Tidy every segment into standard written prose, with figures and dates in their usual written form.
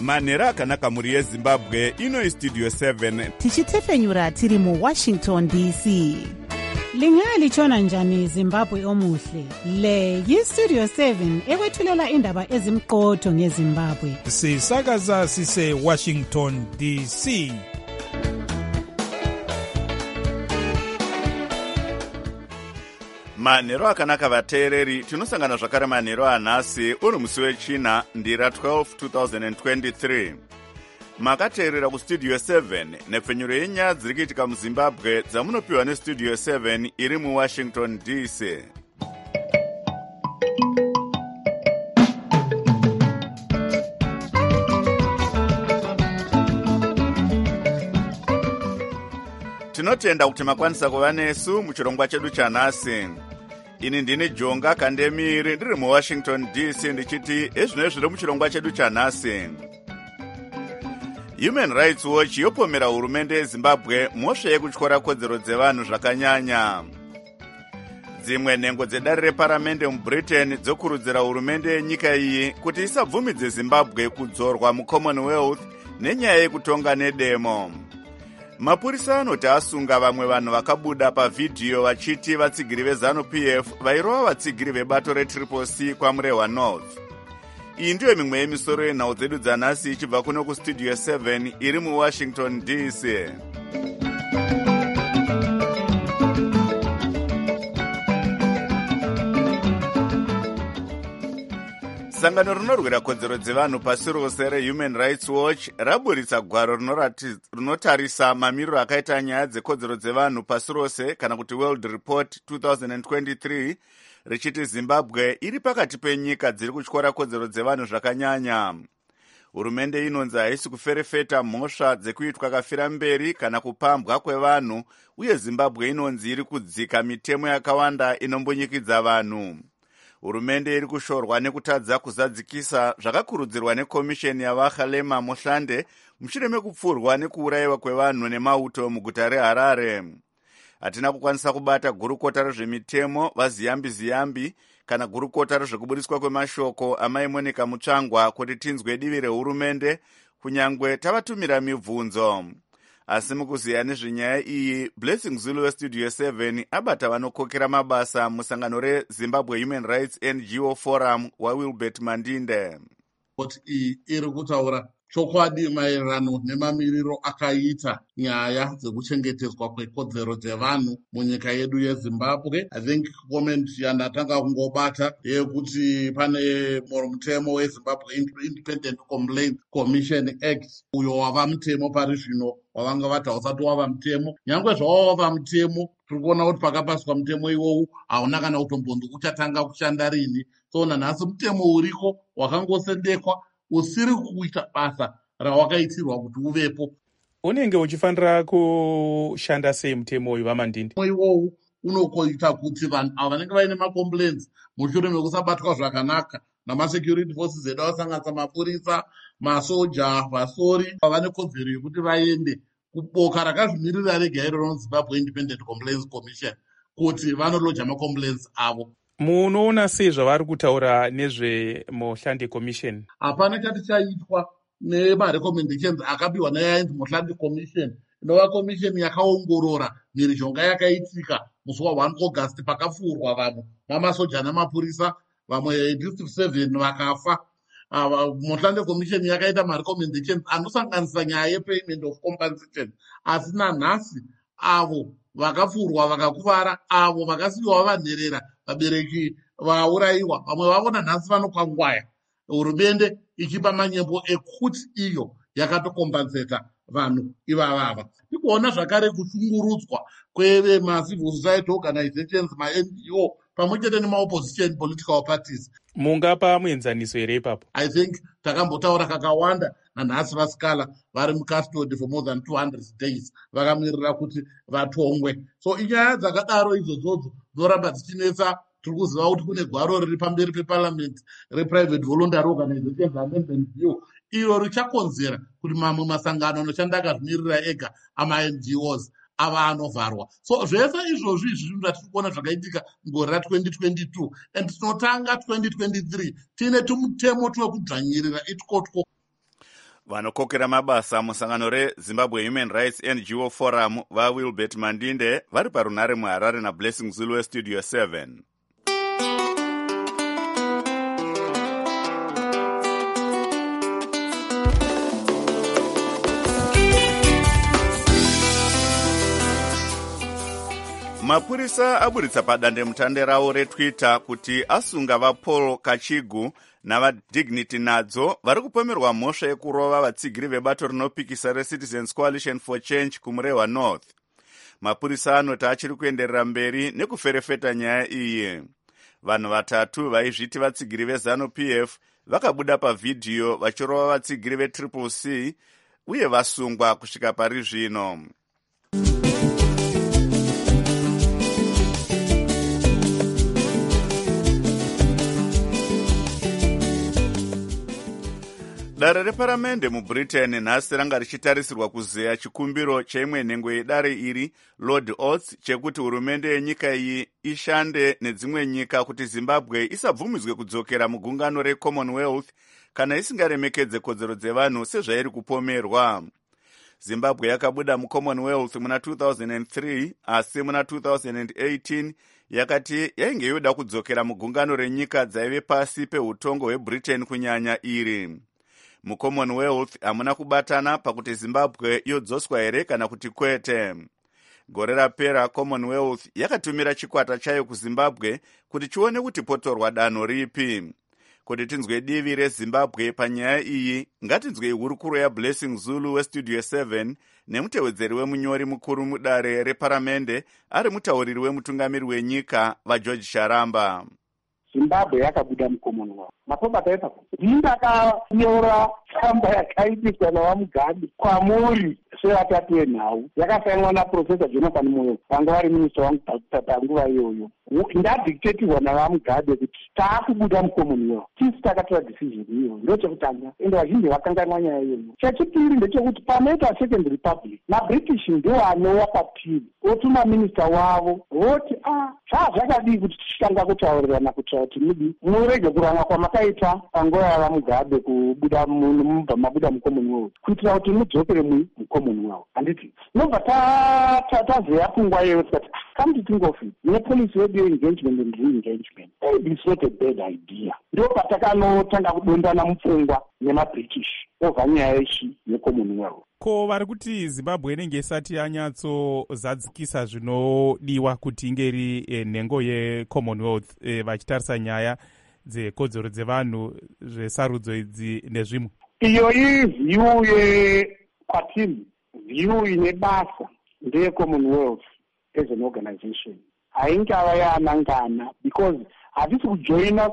manhero akanaka mhuri yezimbabwe. Ino istudio 7 tichitefenyura tiri muwashington dc. Lingalitshona njani Zimbabwe omuhle? Le yistudio 7 ekwethulela indaba ezimqotho ngeZimbabwe. Sisakaza sise Washington DC. manhero akanaka vateereri, tinosangana zvakare manhero anhasi uri musi wechina ndira 12 2023. Makateerera kustudio 7 nepfenyuro yenyaya dziri kuitika muzimbabwe dzamunopiwa nestudio 7 iri muwashington dc. Tinotenda kuti makwanisa kuva nesu muchirongwa chedu chanhasi. Ini ndini Jonga Kandemiri ndiri muwashington dc ndichiti ezvino zviri muchirongwa chedu chanhasi. Human Rights Watch yopomera hurumende yeZimbabwe mhosva yekutyora kodzero dzevanhu zvakanyanya. Dzimwe nhengo dzedare reparamende muBritain dzokurudzira hurumende yenyika iyi kuti isabvumidze Zimbabwe kudzorwa muCommonwealth nenyaya yekutonga nedemo. Mapurisa anoti asunga vamwe vanhu vakabuda pavhidhiyo vachiti vatsigiri veZANU-PF vairova vatsigiri vebato reTriple-C kwaMurehwa North. Iyi ndiyo mimwe yemisoro yenhau dzedu dzanhasi ichibva kuno kustudio 7 iri muwashington dc. Sangano rinorwira kodzero dzevanhu pasi rose reHuman Rights Watch raburitsa gwaro rinotarisa mamiriro akaita nyaya dzekodzero dzevanhu pasi rose kana kuti World Report 2023 richiti Zimbabwe iri pakati penyika dziri kutyora kodzero dzevanhu zvakanyanya. Hurumende inonzi haisi kuferefeta mhosva dzekuitwa kafira mberi kana kupambwa kwevanhu, uye Zimbabwe inonzi iri kudzika mitemo yakawanda inombonyikidza vanhu. Hurumende iri kushorwa nekutadza kuzadzikisa zvakakurudzirwa nekomisheni yavaHalema Mohlande mushure mekupfurwa nekuurayiwa kwevanhu nemauto muguta reHarare. Hatina kukwanisa kubata gurukota rezvemitemo vaZiyambi kana gurukota rezvekubudiswa kwemashoko amai Monica Mutsvangwa kuti tinzwe divi rehurumende kunyangwe tavatumira mibvunzo. Asi mukuziya nezvenyaya iyi, Blessing Zulu westudio 7 abata vanokokera mabasa musangano reZimbabwe Human Rights NGO Forum waWilbert Mandinde. Kuti iyi iri kutaura chokwadi maererano nemamiriro akaita nyaya dzekuchengetedzwa kwekodzero dzevanhu munyika yedu yeZimbabwe. I think comment yandatanga kungobata yekuti pane mutemo weZimbabwe Independent Complaint Commission Act uyo wava mutemo pari zvino wavanga vata usati wava mutemo. Nyangwe zvawava mutemo, tiri kuona kuti pakapaswa mutemo iwowu hauna kana kutombonzi uchatanga kushanda rini. So nanhasi mutemo uriko wakangosendekwa usiri kuita basa rawakaitirwa kuti uvepo. Unenge uchifanira kushanda sei mutemo uyu vaMandinde? Iwowu unokoita kuti vanhu ava vanenge vaine macomplaints mushure mekusabatwa zvakanaka namasecurity forces edu avasanganisa mapurisa, masoja, vasori, vane kodzero yekuti vaende kuboka rakazvimirira rega iro rinonzi Independent Complaints Commission kuti vanolodza macomplaints avo. Munoona sei zvavari kutaura nezveMohlande Commission? Hapana chati chaitwa nemarecommendations akapiwa neyainzi Mohlande Commission, inova commission yakaongorora mhirizhonga yakaitika musi wa1 August pakapfurwa vanhu namasoja namapurisa, vamwe district 7 vakafa. Mohlande Commission yakaita marecommendations anosanganisa nyaya yepayment of compensation, asi nanhasi avo vakapfurwa vakakuvara, avo vakasiyiwa vanherera, vabereki vaurayiwa, vamwe vavona nhasi vanokwangwaya, hurumende ichipa manyembo ekuti iyo yakatokompenseta vanhu ivavava. Tikuona zvakare kushungurudzwa kwevemacivil society organizations, maNGO pamwe chete nemaopposition political parties. Mungapa muenzaniso here ipapo? I think takambotaura kakawanda nanhasi vasikala vari mukastody for more than 200 days vakamirira kuti vatongwe. So inyaya dzakadaro idzodzo dzoramba dzichinetsa. Tiri kuziva kuti kune gwaro riri pamberi peparliament reprivate voluntary organizations amendment bill, iro richakonzera kuti mamwe masangano anoshanda akazvimirira ega amaNGOs ava anovharwa. So zvese izvozvi zvinhu zvatiri kuona zvakaitika mugore ra2022 and tinotanga 2023 tiine tumutemo twekudzvanyirira itkotwo. vanokokera mabasa musangano rezimbabwe human rights NGO forum vaWilbert Mandinde vari parunare muHarare naBlessing Zulu westudio 7. Mapurisa aburitsa padandemutande ravo reTwitter kuti asunga vaPaul Kachigu navaDignity Nadzo vari kupomerwa mhosva yekurova vatsigiri vebato rinopikisa reCitizens Coalition for Change kumurehwa North. Mapurisa anoti achiri kuenderera mberi nekuferefeta nyaya iyi. Vanhu vatatu vaizviti vatsigiri veZANU-PF vakabuda pavhidhiyo vachirova vatsigiri veTriple C uye vasungwa kusvika pari zvino. Dare reparamende muBritain nhasi ranga richitarisirwa kuzeya chikumbiro cheimwe nhengo yedare iri Lord Oates chekuti hurumende yenyika iyi ishande nedzimwe nyika kuti Zimbabwe isabvumidzwe kudzokera mugungano reCommonwealth kana isingaremekedze kodzero dzevanhu sezvairi kupomerwa. Zimbabwe yakabuda muCommonwealth muna 2003 asi muna 2018 yakati yainge yoda kudzokera mugungano renyika dzaive pasi peutongo hweBritain kunyanya iri. MuCommonwealth hamuna kubatana pakuti Zimbabwe yodzoswa here kana kuti kwete. Gore rapera Commonwealth yakatumira chikwata chayo kuZimbabwe kuti chione kuti potorwa danho ripi. Kuti tinzwe divi reZimbabwe panyaya iyi, ngatinzwe hurukuro yaBlessing Zulu westudio 7 nemutevedzeri wemunyori mukuru mudare reparamende ari mutauriri wemutungamiri wenyika vaGeorge Sharamba. Zimbabwe yakabuda muCommonwealth. Mapobataita ndakanyora tsamba yakaipiswa navaMugabe kwamuri sevatatu venhau yakasainwa naProfesa Jonathan Moyo vanga vari minista wangu panguva iyoyo. Ndadictatirwa navaMugabe kuti taakubuda muCommonwealth. Tisi takatora decision iyoyo. Ndochekutanga ende vazhinji vakanganwa nyaya iyoyo. Chechipiri ndechekuti panoita Second Republic maBritish ndiwo anowa papiri otuma minista wavo voti zvakadii kuti tichitanga kutaurirana kuti murege kuranga kwamakaita panguva yavaMugabe kubuda mabuda muCommonwealth kuitira kuti mudzokere muCommonwealth. Handiti nobva tazeya pfungwa iyoyo tikati come to think of it, nepolicy radio engagement and re-engagement, it's not a bad idea. Ndo patakanotanga kudondana mupfungwa nemaBritish obva nyaya ichi yeCommonwealth. Ko vari kuti Zimbabwe inenge isati yanyatsozadzikisa zvinodiwa kuti ingeri nhengo yeCommonwealth vachitarisa nyaya dzekodzero dzevanhu zvesarudzo idzi nezvimwe. Iyo ivhyu yekwatiri, vhyu ine basa ndeyeCommonwealth as an organization. Haingava yaanangana because hatisi kujoina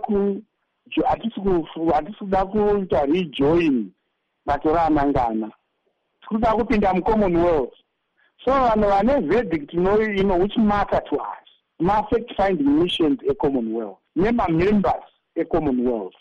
hatisi kuda kuita rejoin bato raanangana. Tikuda kupinda muCommonwealth. So vanhu vane verdict which matter to us ma-fact finding missions eCommonwealth nema-members eCommonwealth.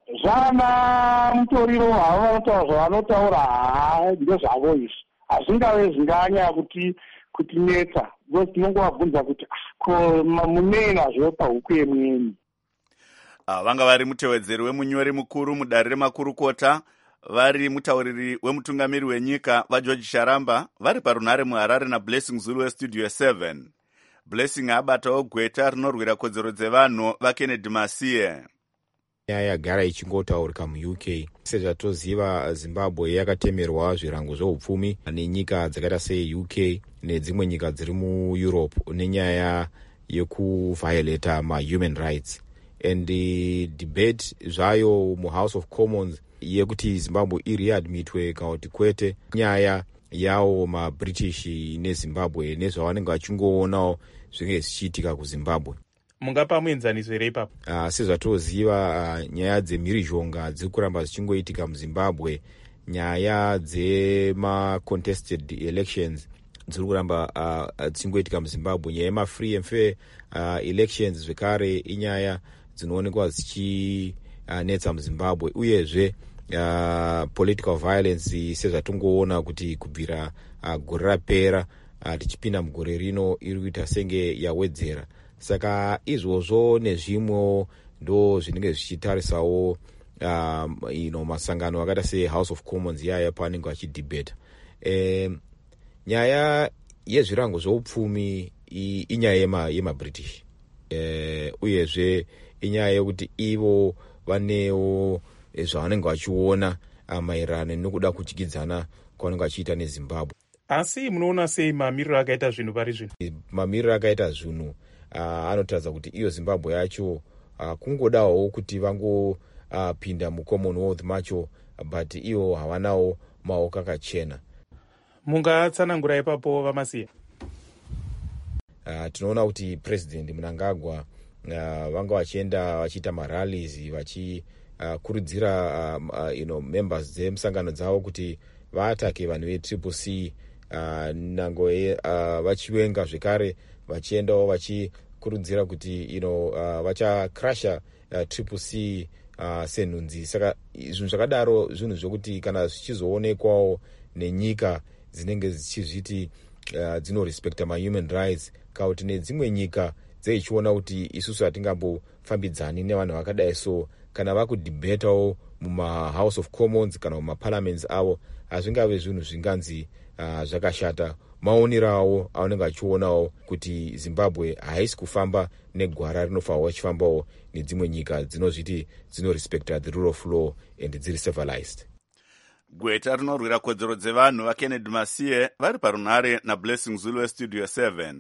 Zvana mutoriro havo vanotaura zvavanotaura ndezvavo izvi. Hazvingave zvinganya kutinetsa. Because tinongovabvunza kuti munena zvo pahuku yemweni. Vanga vari mutevedzeri wemunyori mukuru mudare remakurukota vari mutauriri wemutungamiri wenyika vaGeorge Sharamba vari parunare muHarare naBlessing Zulu westudio 7. Blessing abatawo gweta rinorwira kodzero dzevanhu vaKennedy Masiye. Nyaya yagara ichingotaurika muUK. Sezvatoziva Zimbabwe yakatemerwa zvirango zveupfumi nenyika dzakaita seUK nedzimwe nyika dziri muEurope nenyaya yekuviolata mahuman rights. And the debate zvayo muHouse of Commons yekuti Zimbabwe iriadmitwe kana kuti kwete nyaya yawo maBritish neZimbabwe nezvavanenge vachingoonawo zvinenge zvichiitika kuZimbabwe. Mungapa muenzaniso here ipapo? Sezvatoziva nyaya dzemhirizhonga dziri kuramba dzichingoitika muZimbabwe, nyaya dzema-contested elections dziri kuramba dzichingoitika muZimbabwe, nyaya yema-free and fair elections zvekare inyaya dzinoonekwa dzichinetsa muZimbabwe, uyezve political violence sezvatongoona kuti kubvira gore rapera tichipinda mugore rino iri kuita senge yawedzera. Saka izvozvo nezvimwe ndo zvinenge zvichitarisawo masangano akata seHouse of Commons yaya paanenge vachidebata. Nyaya yezvirango zveupfumi inyaya yemaBritish, uyezve inyaya yekuti ivo vanewo zvavanenge vachiona maererano nekuda kudyidzana kwavanenge vachiita neZimbabwe. Asi munoona sei mamiriro akaita zvinhu pari zvino? Mamiriro akaita zvinhu anotaridza kuti iyo Zimbabwe yacho kungodawo kuti vangopinda muCommonwealth macho, but ivo havanawo maoko akachena. Mungatsanangura ipapo vamasiya? Tinoona kuti President Mnangagwa vanga vachienda vachiita marallies vachikurudzira members dzemusangano dzavo kuti vaatake vanhu veCCC, nango vachivenga zvekare vachiendawo vachikurudzira kuti vachakrasha CCC senhunzi. Saka zvinhu zvakadaro zvinhu zvokuti kana zvichizoonekwawo nenyika dzinenge dzichizviti dzinorespekta mahuman rights, kauti nedzimwe nyika dzeichiona kuti isusu hatingambofambidzani nevanhu vakadai, so kana vakudhibhetawo mumaHouse of Commons kana mumaparliaments avo hazvingave zvinhu zvinganzi zvakashata. Maonerawo avanenge vachionawo kuti Zimbabwe haisi kufamba negwara rinofanirwa vachifambawo nedzimwe nyika dzinozviti dzinorespekta the rule of law and dziri civilized. Gweta rinorwira kodzero dzevanhu vaKennedy Masiye vari parunhare naBlessing Zulu weStudio 7.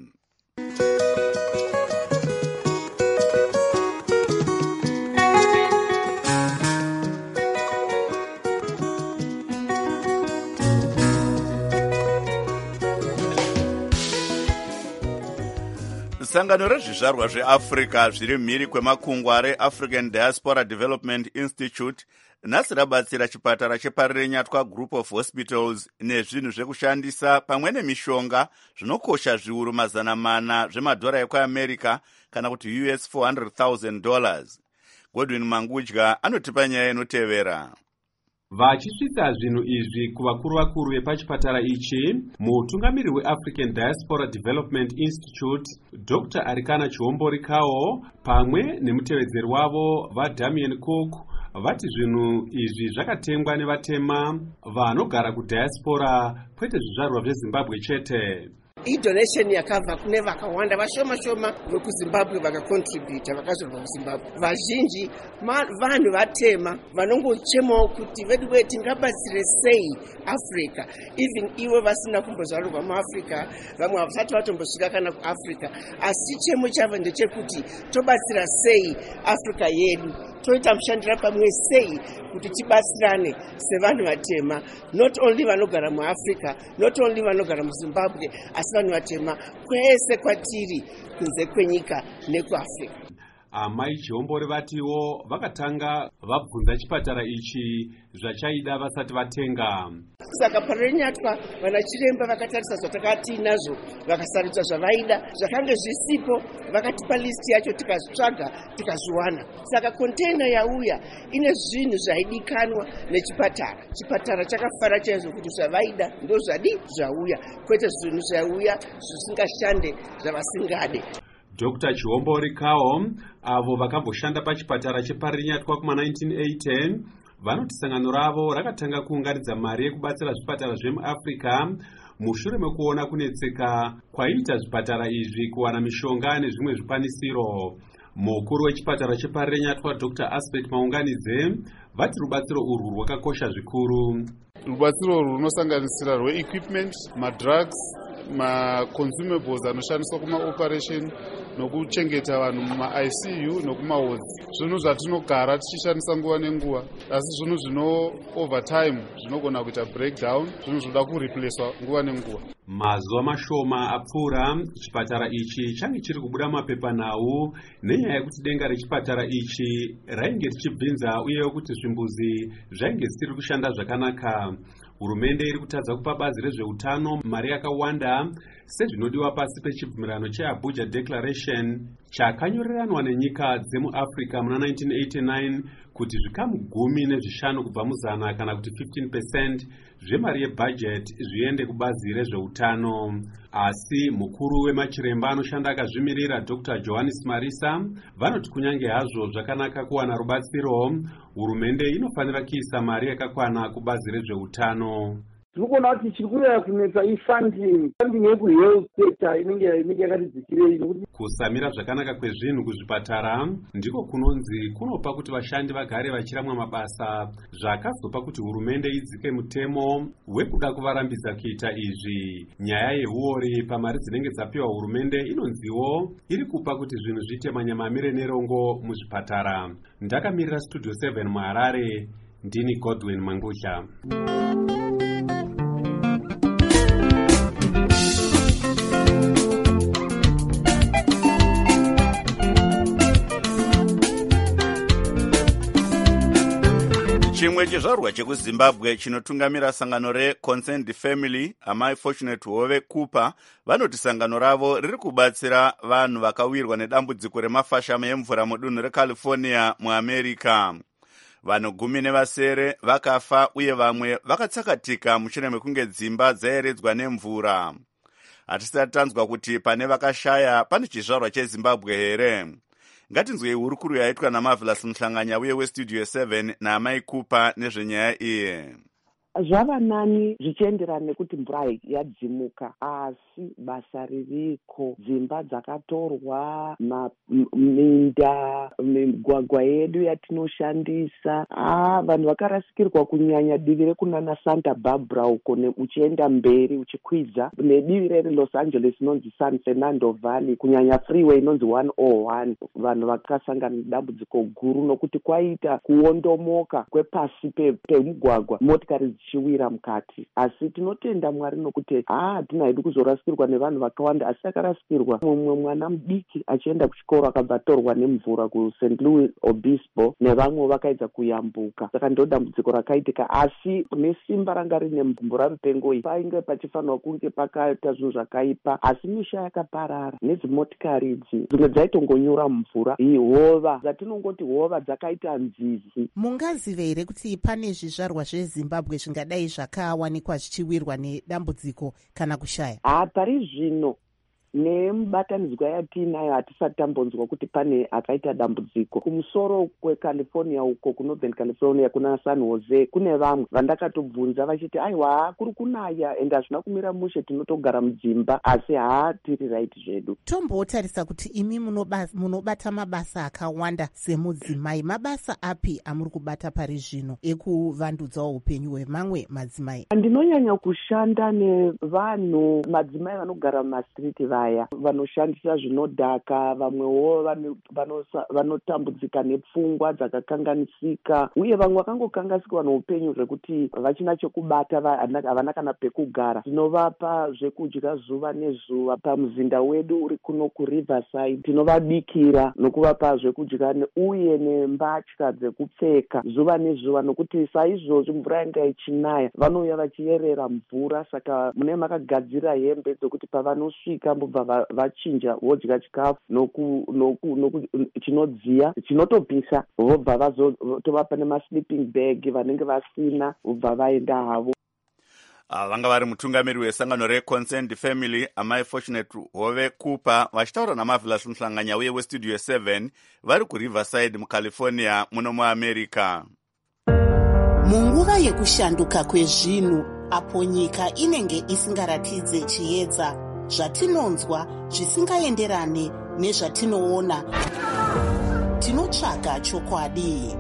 Sangano rezvizvarwa zveAfrica zviri mhiri kwemakungwa reAfrican Diaspora Development Institute nhasi rabatsira chipatara cheParirenyatwa Group of Hospitals nezvinhu zvekushandisa pamwe nemishonga zvinokosha zviuru $400 zvemadhora ekuAmerica kana kuti US $400,000. Godwin Mangudya anotipa nyaya inotevera. Vachisvitsa zvinhu izvi kuvakuru vepachipatara ichi, mutungamiri weAfrican Diaspora Development Institute Dr. Arikana Chihombori Kawo pamwe nemutevedzeri wavo vaDamian Cook vati zvinhu izvi zvakatengwa nevatema vanogara kudiaspora kwete zvizvarwa zveZimbabwe chete. Donation yakabva kune vakawanda vashoma vekuZimbabwe vakacontributa vakazorwa kuZimbabwe. Vazhinji vanhu vatema vanongochemawo kuti vedu tingabatsire sei Africa, even ivo vasina kumbozvarwa muAfrica, vamwe havasati vatombosvika kana kuAfrica, asi chemo chavo ndechekuti tobatsira sei Africa yedu, toita mushandira pamwe sei kuti tibatsirane sevanhu vatema, not only vanogara muAfrica, not only vanogara muZimbabwe, asi vanhu vatema kwese kwatiri kunze kwenyika nekuAfrica. Amai Chihombori vatiwo vakatanga vabvunza chipatara ichi zvachaida vasati vatenga. Saka Parirenyatwa vanachiremba vakatarisa zvatakati nazvo vakasarudza zvavaida zvakanga zvisipo, vakatipa listi yacho tikazvitsvaga tikazviwana. Saka container yauya ine zvinhu zvaidikanwa nechipatara. Chipatara chakafara chaizvo kuti zvavaida ndo zvauya, kwete zvinhu zvauya zvisingashande zvavasingade. Dr. Chihombori Kawo avo vakamboshanda pachipatara cheParirenyatwa kuma1980 vanoti sangano ravo rakatanga kuunganidza mari yekubatsira zvipatara zvemuAfrica mushure mekuona kunetseka kwaita zvipatara izvi kuwana mishonga nezvimwe zvikwanisiro. Mukuru wechipatara cheParirenyatwa Dr. Aspect Maunganidze vati rubatsiro urwu rwakakosha zvikuru. Rubatsiro urwu runosanganisira rweequipment, madrugs, maconsumables anoshandiswa kumaoperation nokuchengeta vanhu mumaicu nokumawards. Zvinhu zvatinogara tichishandisa nguva nenguva, asi zvinhu zvino overtime zvinogona kuita breakdown, zvinhu zvinoda kureplacewa nguva nenguva. Mazuva mashoma apfuura chipatara ichi change chiri kubuda mapepanhau nenyaya yekuti denga rechipatara ichi rainge richibvinza uyewo kuti zvimbuzi zvainge zvisiri kushanda zvakanaka. Hurumende iri kutadza kupa bazi rezveutano mari yakawanda sezvinodiwa pasi pechibvumirano cheAbuja Declaration chakanyoreranwa nenyika dzemuAfrica muna 1989 kuti zvikamu 15 kubva muzana kana kuti 15% zvemari yebhajeti zviende kubazi rezveutano. Asi mukuru wemachiremba anoshanda akazvimirira Dr. Johannes Marisa vanoti kunyange hazvo zvakanaka kuwana rubatsiro, hurumende inofanira kuisa mari yakakwana kubazi rezveutano. Tirikuona kuti chiri kunyanya kunetsa funding yekuhealth sector inenge yakatidzikirei nokuti kusamira zvakanaka kwezvinhu kuzvipatara ndiko kunonzi kunopa kuti vashandi vagare vachiramwa mabasa, zvakazopa kuti hurumende idzike mutemo wekuda kuvarambidza kuita izvi. Nyaya yehuori pamari dzinenge dzapiwa hurumende inonziwo iri kupa kuti zvinhu zviite manyamamire nerongo muzvipatara. Ndakamirira Studio 7 muHarare, ndini Godwin Mangusha. Chimwe chizvarwa chekuZimbabwe chinotungamira sangano reConcerned Family, amai Fortunate Hove Cooper, vanoti sangano ravo riri kubatsira vanhu vakawirwa nedambudziko remafashamo emvura mudunhu reCalifornia muAmerica. Vanhu 17 vakafa uye vamwe vakatsakatika mushure mekunge dzimba dzaeredzwa nemvura. Hatisati tanzwa kuti pane vakashaya pane chizvarwa cheZimbabwe here. Ngatinzwei hurukuru yaitwa naMarvelous Muhlanganya uye weStudio 7 naamai Cooper nezvenyaya iyi. Zvava nani zvichienderana nekuti mvura yadzimuka, asi basa ririko, dzimba dzakatorwa, minda, migwagwa yedu yatinoshandisa. Vanhu vakarasikirwa kunyanya divi rekunana Santa Barbara uko uchienda mberi uchikwidza, nedivi reLos Angeles inonzi San Fernando Valley, kunyanya freeway inonzi 101. Vanhu vakasangana nedambudziko guru nokuti kwaita kuondomoka kwepasi pemugwagwa, motikari chiwira mukati. Asi tinotenda Mwari nokuti hatina hedu kuzorasikirwa nevanhu vakawanda, asi akarasikirwa mumwe mwana mudiki achienda kuchikoro akabva atorwa nemvura kuSt. Louis Obispo, nevamwe vakaedza kuyambuka. Saka ndo dambudziko rakaitika, asi nesimba ranga rine mvura mupengo iyi painge pachifanirwa kunge pakaita zvinhu zvakaipa, asi misha yakaparara nedzimotikari idzi dzimwe dzaitongonyura mvura. Hova dzatinongoti hova dzakaita nzizi. Mungazive here kuti pane zvizvarwa zveZimbabwe zvingadai zvakawanikwa zvichiwirwa nedambudziko kana kushaya? Pari zvino nemubatanidzwa yatinayo hatisati tambonzwa kuti pane akaita dambudziko. Kumusoro kweCalifornia uko, kuNorthern California, kuna San Jose, kune vamwe vandakatobvunza vachiti aiwa kuri kunaya ende hazvina kumira mushe, tinotogara mudzimba, asi tiri right zvedu. Tombotarisa kuti imi munobata mabasa akawanda semudzimai, mabasa api amuri kubata pari zvino ekuvandudzawo upenyu hwemamwe madzimai? Ndinonyanya kushanda nevanhu, madzimai vanogara mumastriti, vaya vanoshandisa zvinodhaka, vamwewo vanotambudzika nepfungwa dzakakanganisika, uye vamwe vakangokangasikwa neupenyu zvekuti vachina chekubata, havana kana pekugara. Tinovapa zvekudya zuva nezuva pamuzinda wedu uri kuno kuRiverside. Tinovabikira nokuvapa zvekudya uye nembatya dzekupfeka zuva nezuva, nokuti saizvozvo mvura yanga ichinaya vanouya vachierera mvura. Saka mune makagadzira hembe dzokuti pavanosvika mbobva vachinja vodya chikafu chinodziya chinotopisa, vobva vazotovapa nemasleeping bag vanenge vasina, vobva vaenda havo. Vanga vari mutungamiri wesangano reConcerned Family, amai Fortunate Hove Cooper, vachitaura naMarvelous Muhlanganya uye weStudio 7 vari kuRiverside muCalifornia muno muAmerica. Munguva yekushanduka kwezvinhu, apo nyika inenge isingaratidze chiedza, zvatinonzwa zvisingaenderane nezvatinoona, tinotsvaga chokwadi.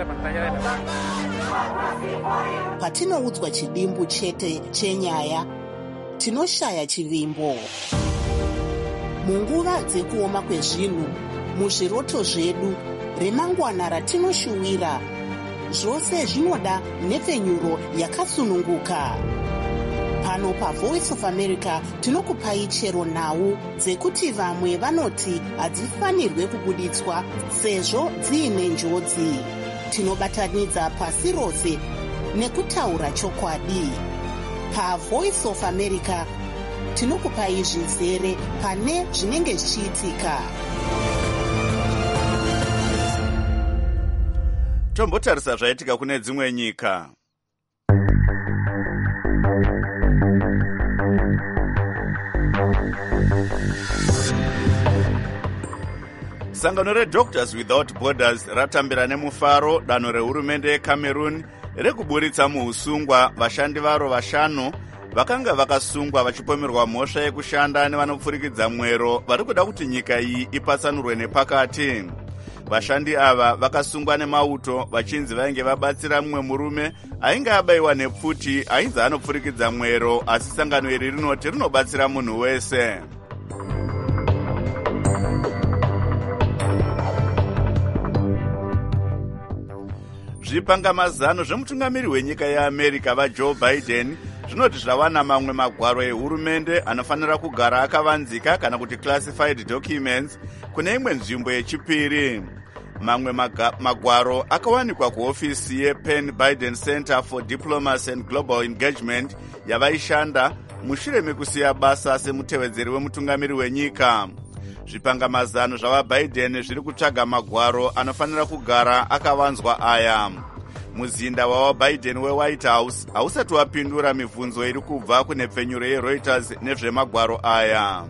Patinoudzwa chidimbu chete chenyaya, tinoshaya chivimbo. Munguva dzekuoma kwezvinhu, muzviroto zvedu, remangwana ratinoshuwira, zvose zvinoda nhepfenyuro yakasununguka. Pano paVoice of America tinokupai chero nhau dzekuti vamwe vanoti hadzifanirwe kubuditswa sezvo dziine njodzi. Tinobatanidza pasi rose nekutaura chokwadi. PaVoice of America tinokupai zvizere pane zvinenge zvichiitika. Tombotarisa zvaitika kune dzimwe nyika. Sangano reDoctors Without Borders ratambira nemufaro danho rehurumende yeCameroon rekuburitsa muusungwa vashandi varo vashanu vakanga vakasungwa vachipomerwa mhosva yekushanda nevanopfurikidza mwero vari kuda kuti nyika iyi ipatsanurwe nepakati. Vashandi ava vakasungwa nemauto vachinzi vainge vabatsira mumwe murume ainge abayiwa nepfuti ainzi anopfurikidza mwero, asi sangano iri rinoti rinobatsira munhu wese. Zvipangamazano zvemutungamiri wenyika yeAmerica vaJoe Biden zvinoti zvawana mamwe magwaro ehurumende anofanira kugara akavanzika kana kuti classified documents kune imwe nzvimbo yechipiri. Mamwe magwaro akawanikwa kuhofisi yePenn Biden Center for Diplomacy and Global Engagement yavaishanda mushure mekusiya basa semutevedzeri wemutungamiri wenyika. Zvipangamazano zvavaBiden zviri kutsvaga magwaro anofanira kugara akavanzwa aya. Muzinda wavaBiden weWhite House hausati wapindura mibvunzo iri kubva kune pfenyuro yeReuters nezvemagwaro aya.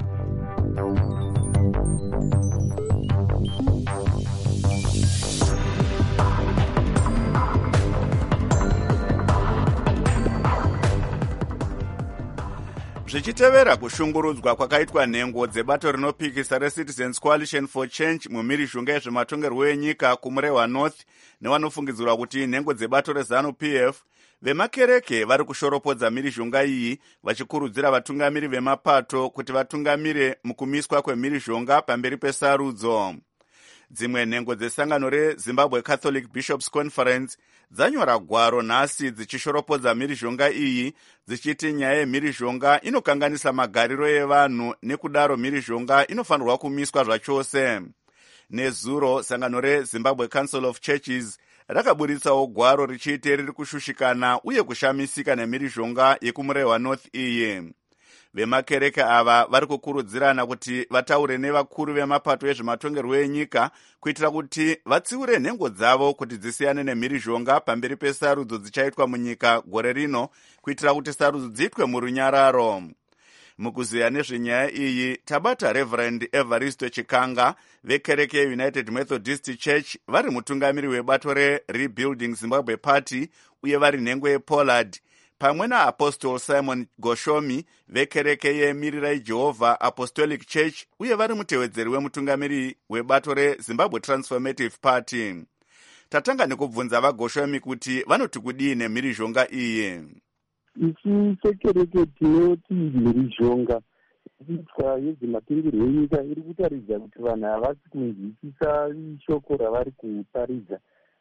Zvichitevera kushungurudzwa kwakaitwa nhengo dzebato rinopikisa reCitizens Coalition for Change mumhirizhonga yezvematongerwo enyika kumurehwa North nevanofungidzirwa kuti nhengo dzebato reZANU-PF, vemakereke vari kushoropodza mhirizhonga iyi vachikurudzira vatungamiri vemapato kuti vatungamire mukumiswa kwemhirizhonga pamberi pesarudzo. Dzimwe nhengo dzesangano reZimbabwe Catholic Bishops Conference dzanyora gwaro nhasi dzichishoropodza mhirizhonga iyi dzichiti nyaya yemhirizhonga inokanganisa magariro evanhu, nekudaro mhirizhonga inofanirwa kumiswa zvachose. Nezuro sangano reZimbabwe Council of Churches rakaburitsawo gwaro richiti riri kushushikana uye kushamisika nemhirizhonga yekumurehwa North iyi. Vemakereke ava vari kukurudzirana kuti vataure nevakuru vemapato ezvematongerwo enyika kuitira kuti vatsiure nhengo dzavo kuti dzisiyane nemhirizhonga pamberi pesarudzo dzichaitwa munyika gore rino, kuitira kuti sarudzo dziitwe murunyararo. Mukuziya nezvenyaya iyi tabata Reverend Evaristo Chikanga vekereke yeUnited Methodist Church vari mutungamiri webato reRebuilding Zimbabwe Party uye vari nhengo yePollard, pamwe naApostle Simon Goshomi vekereke yeMirirai Jehovah Apostolic Church uye vari mutevedzeri wemutungamiri webato reZimbabwe Transformative Party. Tatanga nekubvunza vaGoshomi kuti vanoti kudii nemhirizhonga iyi. Isu sekereke tinoti mhirizhonga iitwa yezvematongerwo enyika iri kutaridza kuti vanhu havasi kunzwisisa shoko ravari kutaridza,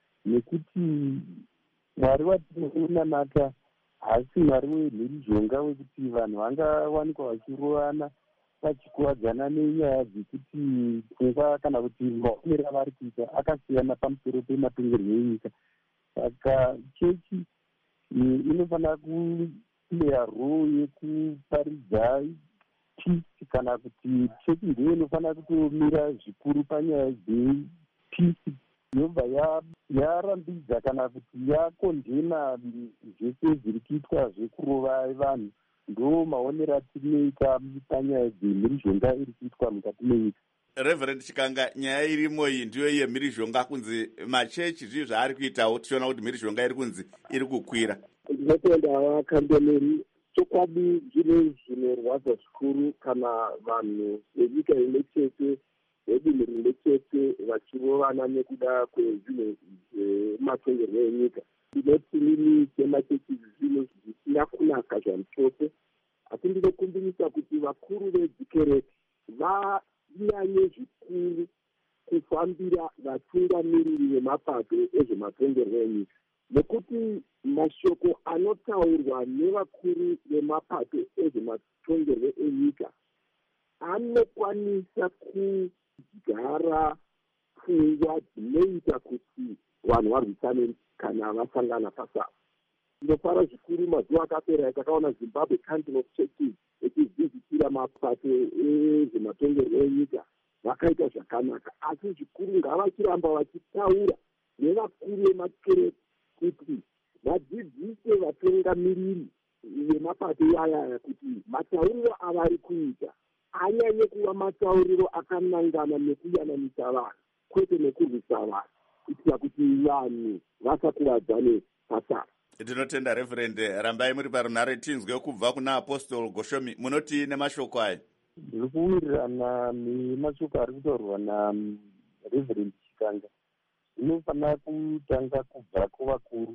nekuti Mwari watinonamata hasi Mwari wemhirizhonga wekuti vanhu vangawanikwa vachirovana vachikuwadzana nenyaya dzekuti pfungwa kana kuti maonero avari kuita akasiyana pamusoro pematongerwo enyika. Saka chechi inofanira kupleya role yekuparidza peace, kana kuti chechi ndiyo inofanira kutomira zvikuru panyaya dzepeace. Yobva yarambidza kana kuti yakondena zvese zviri kuitwa zvekurova vanhu. Ndo maonero atinoita panyaya dzemhirizhonga iri kuitwa mukati menyika. Reverend Chikanga, nyaya irimo iyi ndiyo yemhirizhonga kunzi machechi zvii zvaari kuitawo tichiona kuti mhirizhonga iri kunzi iri kukwira. Ndinotenda vakambemeri chokwadi zvine zvinorwadza zvikuru kana vanhu venyika imwe chete vedunhu rimwe chete vachirovana nekuda kwezvinhu zvematongerwo enyika. Ndinoti nini semachechi zvino zvisina kunaka zvachose, asi ndinokumbirisa kuti vakuru vedzikereke vanyanye zvikuru kufambira vatungamiriri vemapato ezvematongerwo enyika, nekuti mashoko anotaurwa nevakuru vemapato ezvematongerwo enyika anokwanisa kugara pfungwa dzinoita kuti vanhu varwisane kana vasangana pasasa. Ndinofara zvikuru mazuva akapera takaona Zimbabwe Council of Churches vechivhizitira mapato ezvematongerwo enyika vakaita zvakanaka, asi zvikuru ngavachiramba vachitaura nevakuru vemakereke kuti vadzidzise vatungamiriri vemapato yayaya kuti matauriro avari kuita anyanye kuva matauriro akanangana nekuyananisa vanhu kwete nekurwisa vanhu, kuitira kuti vanhu vasakuvadzane pasara. Tinotenda Reverend, rambai muri parunhare tinzwe kubva kuna Apostle Goshomi. Munoti nemashoko aya? Ndiri kuwirirana nemashoko ari kutaurwa naReverend Chikanga. Zvinofanira kutanga kubva kuvakuru,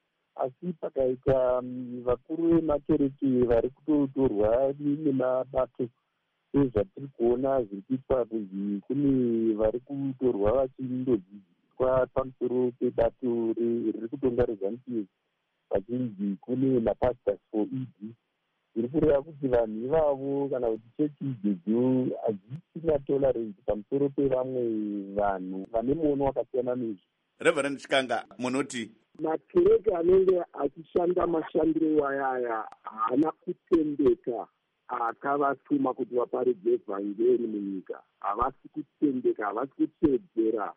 asi pakaita vakuru vemakereke vari kutotorwa nemabato sezvatiri kuona zviri kuitwa kunzi kune vari kutorwa vachindodzidziswa pamusoro pebato riri kutonga rezanupiefu vachinzi kune mapastors for ed. Zviri kureva kuti vanhu ivavo kana kuti chechi idzodzo hadzisina tolerance pamusoro pevamwe vanhu vane muono wakasiyana nezvo. Reverend Chikanga, munoti makereke anenge achishanda mashandiro wayaya haana kutendeka akavatuma kuti vaparidze vhangeri munyika. Havasi kutendeka, havasi kuteedzera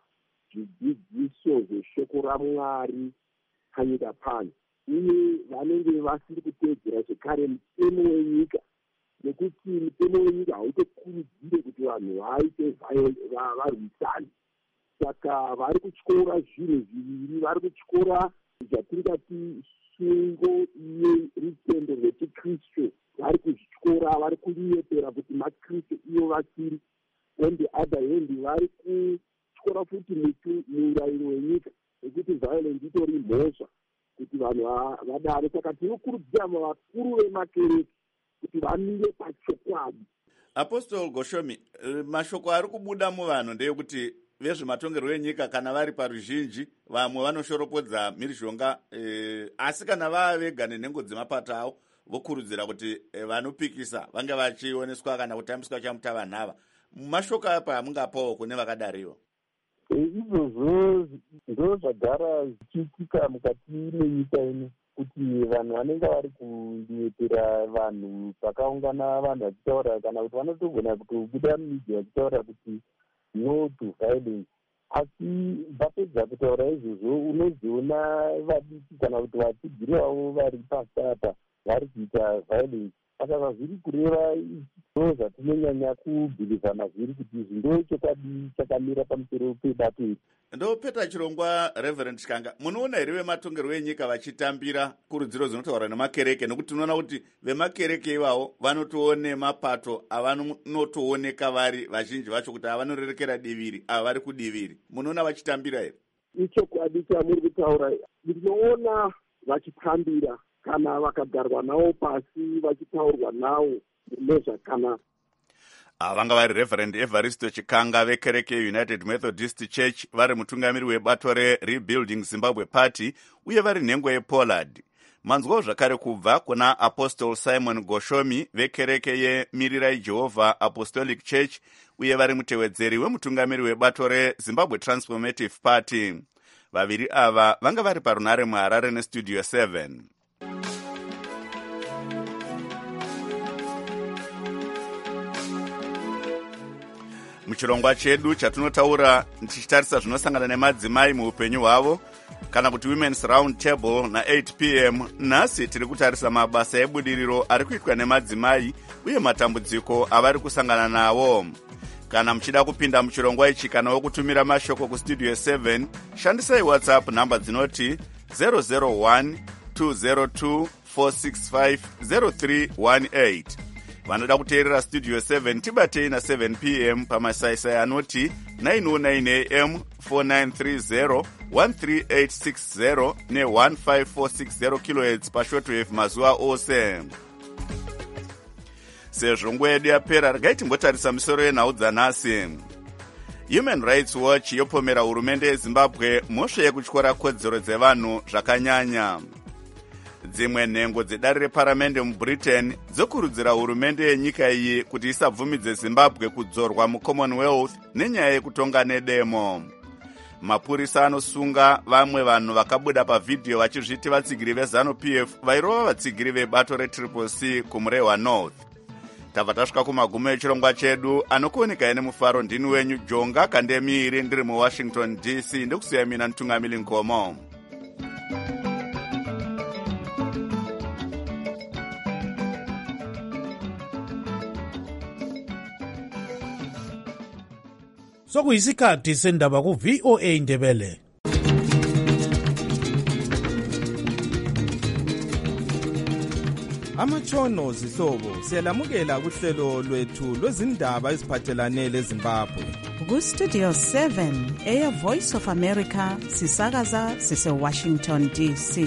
zvidzidziso zveshoko raMwari panyika pano, uye vanenge vasiri kuteedzera zvekare mutemo wenyika, nekuti mutemo wenyika hautokurudzire kuti vanhu vaite varwisane. Saka vari kutyora zvinhu zviviri, vari kutyora zvatingati sungo rutendo rwechikristu, vari kuzvityora, vari kunyepera kuti makristu iyo vachiri. On the other hand, vari kutyora futi murayiro wenyika, nekuti violence itori mhosva kuti vanhu vadare. Saka tinokurudzira vakuru vemakereke kuti vamire pachokwadi. Apostle Goshomi, mashoko ari kubuda muvanhu ndeyekuti vezvematongerwo enyika kana vari paruzhinji vamwe vanoshoropodza mhirizhonga, asi kana vava vega nenhengo dzemapato avo vokurudzira kuti vanopikisa vange vachioneswa kana kutambiswa chamutavanhava. Mashoko apa amungapawo kune vakadariwo? Izvozvo ndo zvagara zvichiitika mukati menyika ino, kuti vanhu vanenge vari kunyepera vanhu pakaungana vanhu vachitaura, kana kuti vanotogona kutobuda mumidzi vachitaura kuti no to violence. Asi vapedza kutaura izvozvo unoziona vadiki kana kuti vadzidzi vavo vari pasata vari kuita violence. Saka zvazviri kureva ndo zvatinonyanya kubhilivha mazviri kuti izvi ndo chokwadi chakamira pamusoro pebato iri. Ndopeta chirongwa Reverend Chikanga, munoona here vematongerwo enyika vachitambira kurudziro dzinotaura nemakereke, nekuti tinoona kuti vemakereke ivavo vanotoone mapato avanotooneka vari vazhinji vacho kuti avanorerekera diviri, ava vari kudiviri. Munoona vachitambira here? Ichokwadi chamuri kutaura, ndinoona vachitambira kana vakagarwa navo pasi vachitaurwa navo nezvakanaka. Vanga vari Reverend Evaristo Chikanga vekereke United Methodist Church, vari mutungamiri webato reRebuilding Zimbabwe Party, uye vari nhengo yePollard. Manzwawo zvakare kubva kuna Apostle Simon Goshomi vekereke yeMirirai Jehovah Apostolic Church, uye vari mutevedzeri wemutungamiri webato reZimbabwe Transformative Party. Vaviri ava vanga vari parunhare muHarare neStudio 7. Muchirongwa chedu chatinotaura tichitarisa zvinosangana nemadzimai muupenyu hwavo, kana kuti Women's Round Table na8 p.m. nhasi tiri kutarisa mabasa ebudiriro ari kuitwa nemadzimai uye matambudziko avari kusangana nawo. Kana muchida kupinda muchirongwa ichi kana wokutumira mashoko kustudio 7, shandisai WhatsApp namba dzinoti 001 202 465 0318. Vanoda kuteerera Studio 7 tibatei na7 p.m. pamasaisai anoti 909 am 4930 13860 ne15460 kHz pashortwave mazuva ose. Sezvo nguva yedu yapera, regai timbotarisa misoro yenhau dzanhasi. Human Rights Watch yopomera hurumende yeZimbabwe mhosva yekutyora kodzero dzevanhu zvakanyanya. Dzimwe nhengo dzedare reparamende muBritain dzokurudzira hurumende yenyika iyi kuti isabvumidze Zimbabwe kudzorwa muCommonwealth nenyaya yekutonga nedemo. Mapurisa anosunga vamwe vanhu vakabuda pavhidhiyo vachizviti vatsigiri veZANU-PF vairova vatsigiri vebato reTriple C kumurehwa North. tabva tasvika kumagumo echirongwa chedu. Anokuoneka nemufaro ndini wenyu Jonga Kandemiri, ndiri muWashington DC. Ndikusiya mina Ntungamili Nkomo. Sokuyisikhathi sendaba ku VOA Ndebele. Amatshono zihlobo siyalamukela kuhlelo lwethu lwezindaba eziphathelane leZimbabwe. Ku Studio 7 Air Voice of America sisakaza sise Washington DC.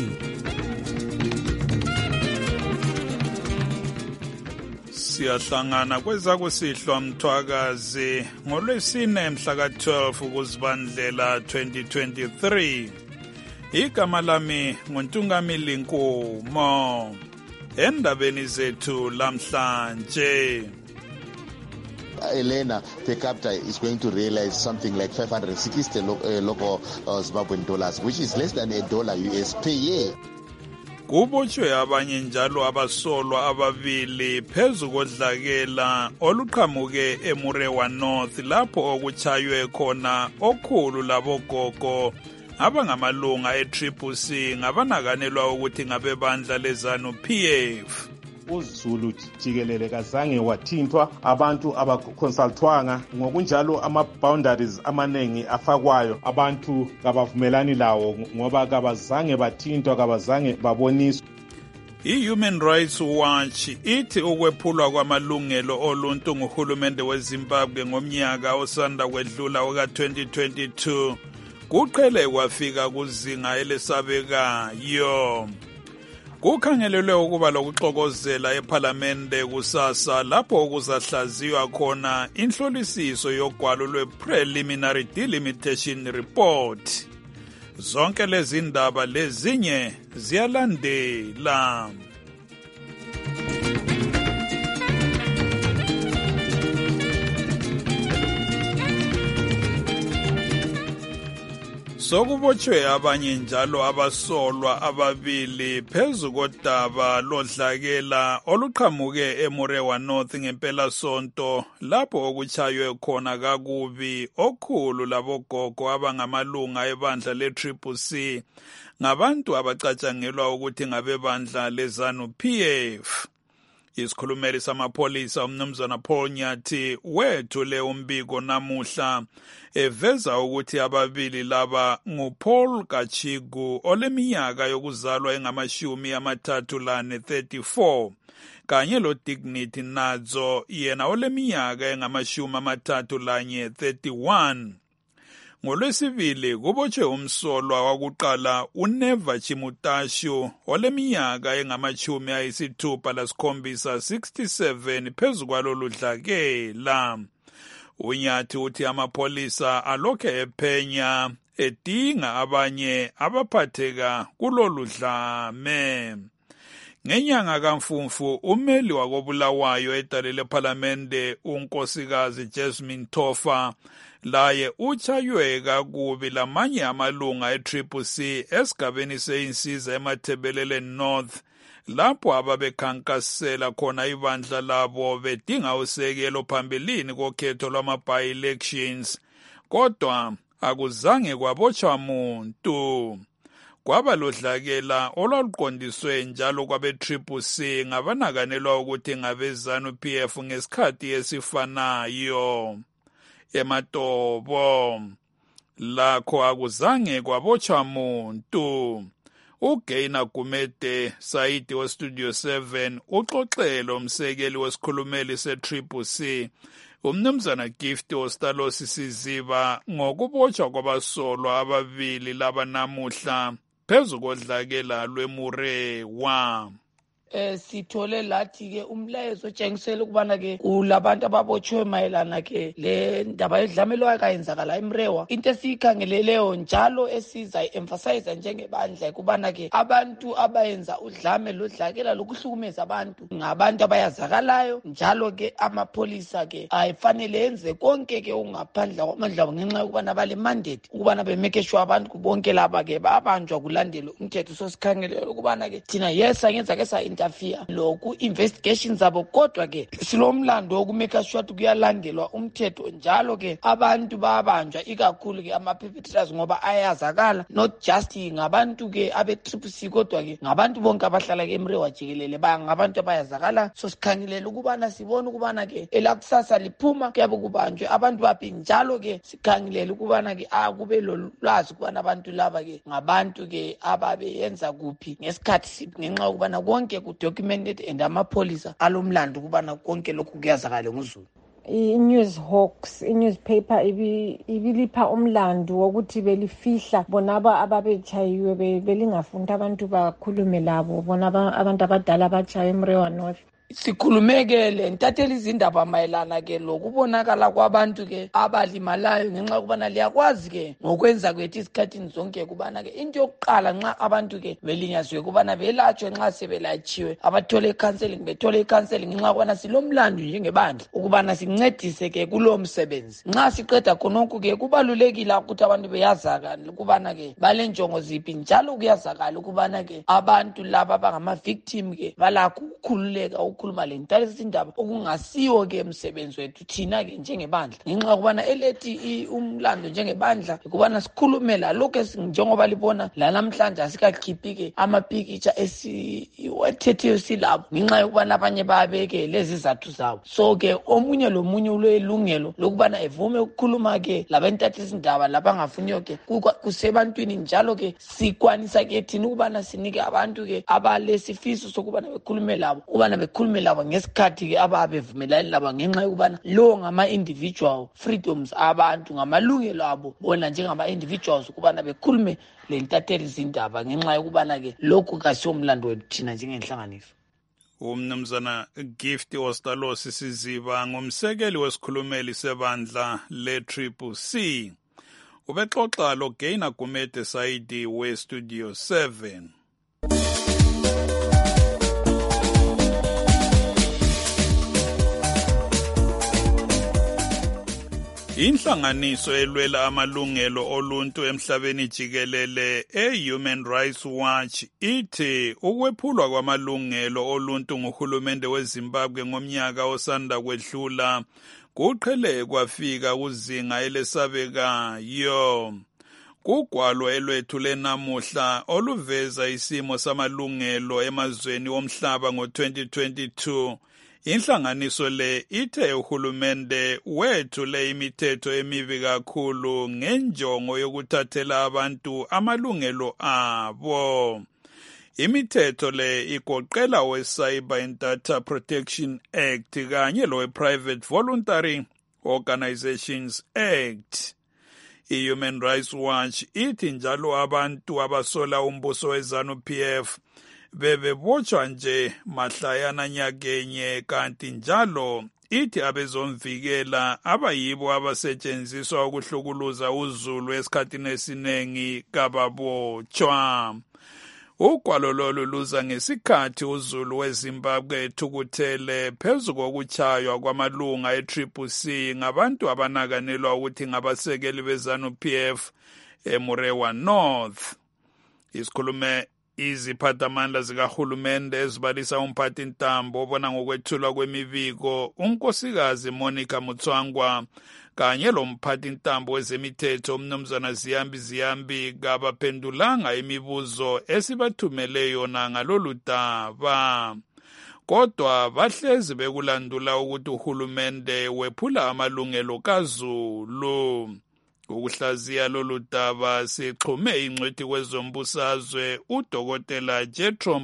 Siyahlangana kwezakusihlwa Mthwakazi ngoLwesine mhla ka-12 kuZibandlela 2023. Igama lami nguNtungamili Nkomo. Endabeni zethu lamhlanje. Elena per capita is going to realize something like 560 local Zimbabwean dollars, which is less than $1 US per year. Kubotshwe abanye njalo abasolwa ababili phezu kodlakela oluqhamuke eMurewa North lapho okuchaywe khona okhulu labogogo abangamalunga eTriple-C ngabanakanelwa ukuthi ngabebandla leZANU-PF. uZulu jikelele kazange wathintwa, abantu abakonsultwanga, ngokunjalo ama-boundaries amaningi afakwayo abantu kabavumelani lawo ngoba kabazange bathintwa, kabazange baboniswa. I-Human Rights Watch ithi ukwephulwa kwamalungelo oluntu nguhulumende weZimbabwe ngomnyaka osanda kwedlula oka-2022 kuqhele kwafika kuzinga elesabekayo. Kukhangelelwe ukuba lokuxokozela ePhalamende kusasa lapho kuzahlaziywa khona inhlolisiso yogwalo lwe-Preliminary Delimitation Report. Zonke lezi ndaba lezinye ziyalandela. Sokubotshwe abanye njalo abasolwa ababili phezu kodaba lodlakela oluqhamuke eMurewa North ngempela sonto lapho okuchaywe khona kakubi okhulu labogogo abangamalunga ebandla leTriple-C ngabantu abacatshangelwa ukuthi ngabebandla leZANU-PF. Isikhulumeli samapholisa umnumzana Paul Nyathi wethule umbiko namuhla eveza ukuthi ababili laba nguPaul Kachigu oleminyaka yokuzalwa engama-34 kanye loDignity Nadzo yena oleminyaka engama-31. NgoLwesibili kubotshwe umsolwa wakuqala uNeva Chimutashu oleminyaka engama-67 phezu kwalolu dlakela. uNyathi uthi amapholisa alokhe ephenya edinga abanye abaphatheka kulolu dlame. Ngenyanga kaMfumfu ummeli wakobulawayo edale lePhalamende unkosikazi Jasmine Tofa laye uchaywe kakubi lamanye amalunga eTriple-C esigabeni seyinsiza eMathebelele North lapho ababekhankasela khona ibandla labo bedinga usekelo phambilini kokhetho lwama-by-elections kodwa akuzange kwabotshwa muntu. Kwaba lodlakela olwaluqondiswe njalo kwabe-Triple-C ngabanakanelwa ukuthi ngabe-ZANU-PF ngesikhathi esifanayo. eMatobo lakho akuzange kwabotshwa muntu. uGaina Gumede Saidi weStudio 7 uxoxele umsekeli wesikhulumeli seTriple-C umnumzana Gift Ostalosi Siziba ngokubotshwa kwabasolwa ababili laba namuhla phezu kodlakela lweMurewa. Sithole lathi ke umlayezo otshengisela ukubana ke kulabantu ababotshwe mayelana ke le ndaba yedlamelo akayenzakala eMurewa. Into esiyikhangeleleyo njalo esiza emphasize njengebandla kubana ke abantu abayenza udlame lodlakela lokuhlukumeza abantu ngabantu abayazakalayo njalo ke amapholisa ke ayifanele enze konke ke ungaphandla kwamandla ngenxa yokubana bale mandate ukubana bemake sure abantu bonke laba ke babanjwa kulandela umthetho. So sikhangelele ukubana ke thina yes angenza ke sa interfere loku investigations zabo, kodwa ke silomlando wokumeka sure ukuthi kuyalandelwa umthetho njalo ke abantu babanjwa ikakhulu ke ama-perpetrators ngoba ayazakala not just ngabantu ke abe-triple-C kodwa ke ngabantu bonke abahlala ke eMrewa jikelele ngabantu abayazakala. So sikhangelela ukubana sibone ukubana ke elakusasa liphuma kuyabe kubanjwe abantu baphi, njalo ke sikhangelela ukubana ke kube lolwazi ukubana abantu laba ke ngabantu ke ababeyenza kuphi ngesikhathi siphi, ngenxa ukubana konke ku-documented and amapholisa alomlando ukubana konke lokhu kuyazakala nguzulu. I-News Hawks i-newspaper ibilipha umlando wokuthi belifihla bonaba ababechayiwe belingafunda abantu bakhulume labo bona abantu abadala abachayiwe eMrewa North. Sikhulumekele ntatheli izindaba mayelana ke lokubonakala kwabantu ke abalimalayo ngenxa ukubana liyakwazi ke ngokwenza kwethu isikhathini zonke kubana ke into yokuqala nxa abantu ke belinyazwe kubana belatshwe nxa sebelatshiwe abathole i-counseling bethole i-counseling ngenxa ukubana silomlando njengebandla ukubana sincedise ke kulo msebenzi. Nxa siqeda khonokho ke kubalulekile ukuthi abantu beyazakala ukubana ke balenjongo ziphi, njalo kuyazakala ukubana ke abantu laba abangama-victim ke balakho ukukhululeka ukukhuluma le ntalezindaba okungasiwo ke emsebenzi wethu thina ke njengebandla, ngenxa ukubana elethi umlando njengebandla ukubana sikhulumela lokho njengoba libona la namhlanje asikakhiphi ke amapikitsha esiwathethiyo silabo ngenxa yokubana abanye babeke lezi zathu zabo. So ke omunye lomunye ulelungelo lokubana evume ukukhuluma ke labentathisindaba labangafuniyo ke kusebantwini, njalo ke sikwanisa ke thina ukubana sinike abantu ke abalesifiso sokubana bekhulume labo ukubana bekhulume labo ngesikhathi ke ababevumelani labo ngenxa yokubana lo ngama-individual freedoms abantu ngamalungelo abo bona njengama-individuals ukubana bekhulume le ntatheli zindaba ngenxa yokubana ke lokhu kasiyomlando wethu thina njengenhlanganiso. Umnumzana Gift Ostalosi Siziba ngumsekeli wesikhulumeli sebandla le-CCC ubexoxa lo Gaina Gumede Saidi we-Studio 7. Inhlanganiso elwela amalungelo oluntu emhlabeni jikelele e-Human Rights Watch ithi ukwephulwa kwamalungelo oluntu nguhulumende weZimbabwe ngomnyaka osanda kwedlula kuqhele kwafika kuzinga elesabekayo. Kugwalo elwethu lenamuhla oluveza isimo samalungelo emazweni omhlaba ngo-2022, inhlanganiso le ithe uhulumende wethule imithetho emibi kakhulu ngenjongo yokuthathela abantu amalungelo abo. Imithetho le igoqela we-Cyber and Data Protection Act kanye lowe-Private Voluntary Organizations Act. I-Human Rights Watch ithi njalo abantu abasola umbuso we-ZANU-PF bebebotshwa nje mahlayana nyakenye, kanti njalo ithi abezomvikela abayibo abasetshenziswa ukuhlukuluza uzulu esikhathini esinengi kababotshwa. Ugwalo lolu luza ngesikhathi uzulu weZimbabwe ethukuthele phezu kokutshaywa kwamalunga e-CCC ngabantu abanakanelwa ukuthi ngabasekeli be-ZANU-PF eMrewa North. Isikhulume iziphathamandla zikahulumende ezibalisa umphathintambo obona ngokwethulwa kwemibiko unkosikazi Monica Mutswangwa kanye lomphathintambo wezemithetho umnumzana Ziyambi kabaphendulanga imibuzo esibathumele yona ngalolu daba, kodwa bahlezi bekulandula ukuthi uhulumende wephula amalungelo kazulu. Ukuhlaziya lolu daba sixhume ingcwethi kwezombusazwe uDokotela Jethro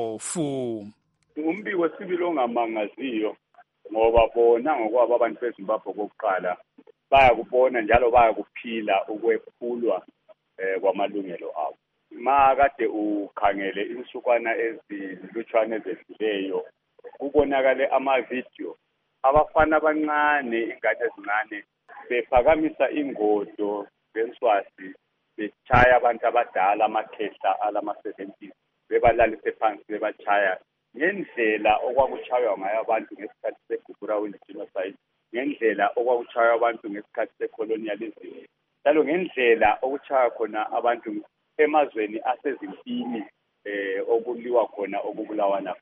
Mpofu. Umbiko sibili ongamangaziyo ngoba bona ngokwabo abantu beZimbabwe kokuqala bayakubona njalo bayakuphila ukwephulwa kwamalungelo abo. Makade ukhangele insukwana ezilutshwane ezedluleyo kubonakale amavideo abafana abancane, ingane ezincane bephakamisa ingodo benswasi bechaya abantu abadala amakhehla alama-70 bebalalise phansi bebachaya ngendlela okwakuchaywa ngayo abantu ngesikhathi se-Gugurawindi genocide, ngendlela okwakuchaywa abantu ngesikhathi se-colonialism, njalo ngendlela okuchaywa khona abantu emazweni asezimpini okuliwa khona okubulawana khona.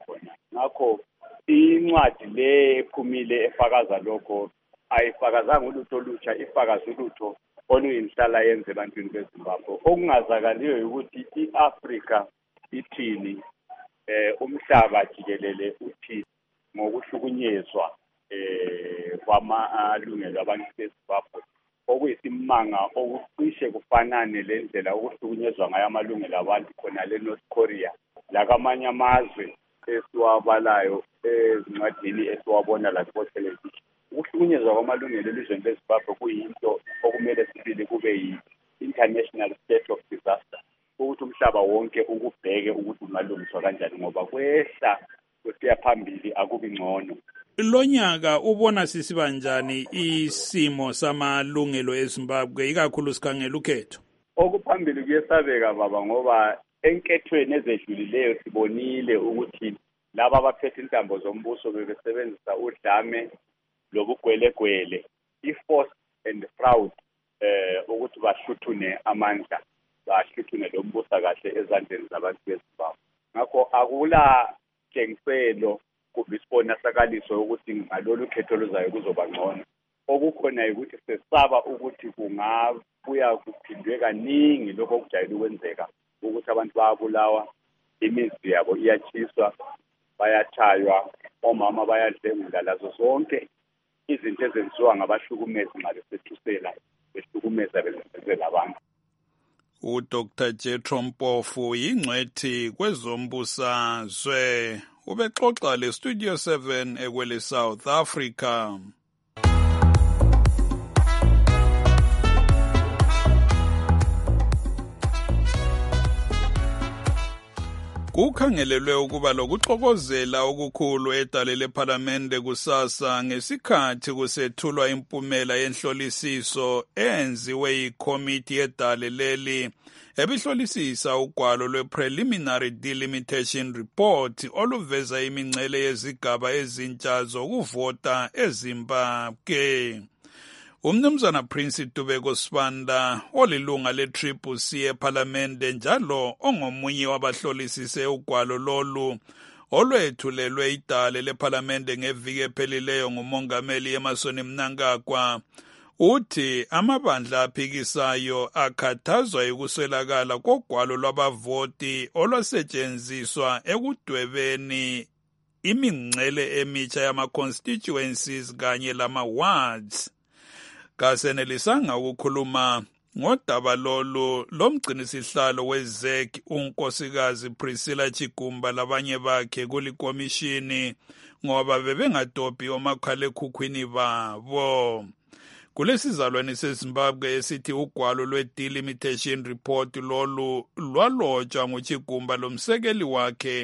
ngakho incwadi le ephumile efakaza lokho ayifakazanga ulutho olutsha, ifakaza ulutho oluyinhlala yenze ebantwini beZimbabwe. Okungazakaliyo ukuthi i-Afrika ithini, umhlaba jikelele uthini ngokuhlukunyezwa kwamalungelo abantu beZimbabwe, okuyisimanga okucishe kufanane le ndlela okuhlukunyezwa ngayo amalungelo abantu khona le-North Korea lakamanye amazwe esiwabalayo ezincwadini esiwabona la ku-television. Ukuhlukunyezwa kwamalungelo elizweni leZimbabwe kuyinto okumele sibili kube yi-international state of disaster, ukuthi umhlaba wonke ukubheke ukuthi ungalungiswa kanjani, ngoba kwehla kusiya phambili akubi ngcono. Lo nyaka ubona sisiba njani isimo samalungelo eZimbabwe, ikakhulu sikhangela ukhetho? Okuphambili kuyesabeka baba, ngoba enkethweni ezedlulileyo sibonile ukuthi laba abaphethe intambo zombuso bebesebenzisa udlame lobugwelegwele, i-force and fraud, ukuthi bahluthune amandla, bahluthune lo mbuso kahle ezandleni zabantu beZimbabwe. Ngakho akula tshengiselo kumbe isibonakaliso ukuthi ngalolu khetho luzayo kuzoba ngcono. Okukhona ukuthi sesaba ukuthi kungabuya kuphindwe kaningi lokho okujayele ukwenzeka, ukuthi abantu bayabulawa, imizi yabo iyatshiswa, bayatshaywa, omama bayadlengula, lazo zonke izinto ezenziwa ngabahlukumezi nxa besethusela behlukumeza bezenzela abantu. uDr. Jethro Mpofu yingcwethi kwezombusazwe ubexoxa le Studio 7 ekwele South Africa. Kukhangelelwe ukuba lokuxokozela okukhulu edale lePhalamende kusasa ngesikhathi kusethulwa impumela yenhlolisiso enziwe yikomiti yedale leli ebihlolisisa ugwalo lwe-Preliminary Delimitation Report oluveza imingcele yezigaba ezintsha zokuvota eZimbabwe. Umnumzana Prince Tubeko Sibanda olilunga le-CCC ePhalamende njalo ongomunye wabahlolisise ugwalo lolu olwethulelwe idale lePhalamende ngeviki ephelileyo ngumongameli Emmerson Mnangagwa, uthi amabandla aphikisayo akhathazwa yikuswelakala kogwalo lwabavoti olwasetshenziswa ekudwebeni imingcele emitsha yama-constituencies kanye lama-wards. Kasenelisanga ukukhuluma ngodaba lolu lomgcinisihlalo weZEC unkosikazi Priscilla Chigumba labanye bakhe kulikomishini ngoba bebengadobhi omakhalekhukhwini babo. Kulesizalwane seZimbabwe esithi ugwalo lwe-Delimitation Report lolu lwalotshwa nguChigumba lomsekeli wakhe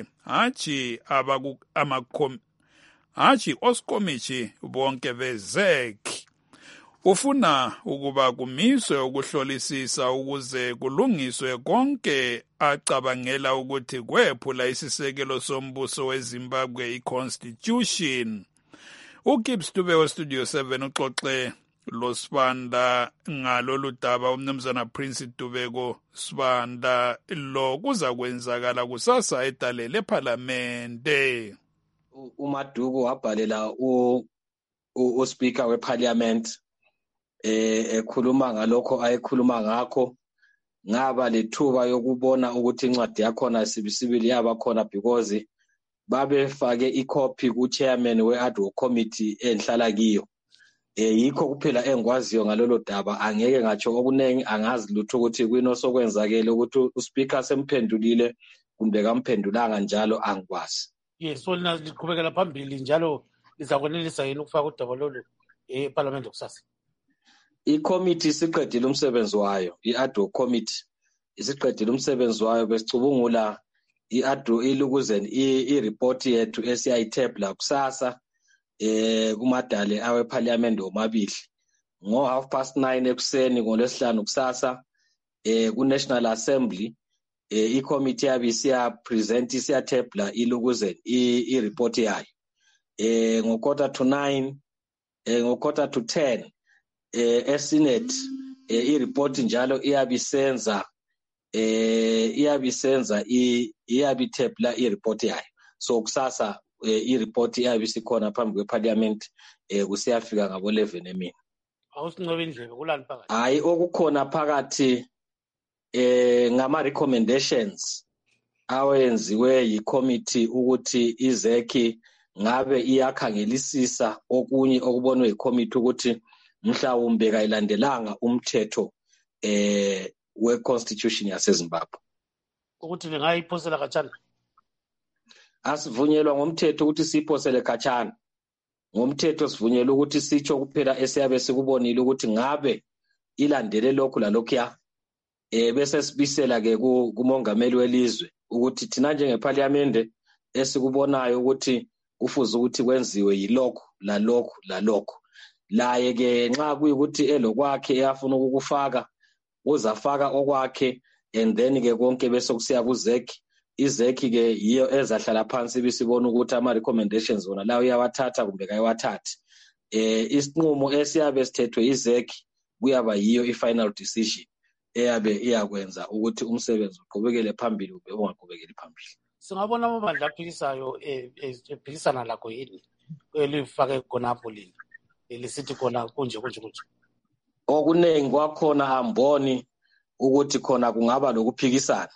hatshi osikomishi bonke beZEC. Ufuna ukuba kumiswe ukuhlolisisa ukuze kulungiswe konke acabangela ukuthi kwephula isisekelo sombuso weZimbabwe iConstitution. uGibbs Dube weStudio 7 uxoxe lo Sibanda ngalolu daba. Umnumzana Prince Tubeko Sibanda lo kuza kwenzakala kusasa edale lePhalamende. uMaduku wabhalela uSpeaker weParliament ekhuluma ngalokho ayekhuluma ngakho. Ngaba lethuba yokubona ukuthi incwadi yakhona sibisibili yaba khona because babefake icopy ku-chairman we-ad hoc committee enhlala kiyo. Yikho kuphela engikwaziyo ngalolo daba, angeke ngatsho okuningi, angazi lutho ukuthi kwini osokwenzakele ukuthi uSpeaker semphendulile kumbe kamphendulanga njalo angikwazi. Yes, so lina liqhubekela phambili njalo lizakwenelisa yini ukufaka udaba lolu eParliament kusasa? Icommittee isiqedile umsebenzi wayo, i-ad hoc committee isiqedile umsebenzi wayo. Besicubungula ilukuzeni i-report yethu esiyayithebula kusasa kumadale aweParliament omabili ngo-9:30 ekuseni ngoLwesihlanu kusasa ku-National Assembly. I-committee yabe isiyathebula ilukuzeni i-report yayo ngo-9:45 ngo-10:45 eSenate. I-report njalo iyabisenza iyabithebula i-report yayo. So kusasa i-report iyabe isikhona phambi kweparliament kusiyafika ngabo 11 emini. Awusincobe indlebe kulani phakathi? Hayi, okukhona phakathi ngama-recommendations awenziwe yi-committee ukuthi izeki ngabe iyakhangelisisa okunye okubonwe yi-committee ukuthi mhlawumbe kayilandelanga umthetho we-constitution yaseZimbabwe. Ukuthi lingayiphosela khatshana? Asivunyelwa ngomthetho ukuthi siyiphosele khatshana. Ngomthetho sivunyelwa ukuthi sitsho kuphela esiyabe sikubonile ukuthi ngabe ilandele lokhu lalokhuya. Bese sibisela ke kumongameli welizwe ukuthi thina njengeparliament esikubonayo ukuthi kufuze ukuthi kwenziwe yilokho lalokho. Laye ke nxa kuyikuthi elokwakhe eyafuna ukukufaka uzafaka okwakhe, and then ke konke bese kusiya kuzeki. Izeki ke yiyo ezahlala phansi bisibona ukuthi ama recommendations wona la uyawathatha kumbe kayewathathi. Isinqumo esiyabe sithethwe izeki kuyaba yiyo i-final decision eyabe iyakwenza ukuthi umsebenzi uqhubekele phambili ube ungaqhubekeli phambili. Singabona amabandla aphikisayo ephikisana lakho yini elifake khonapho lini lisithi khona kunje. Okuningi kwakhona amboni ukuthi khona kungaba lokuphikisana.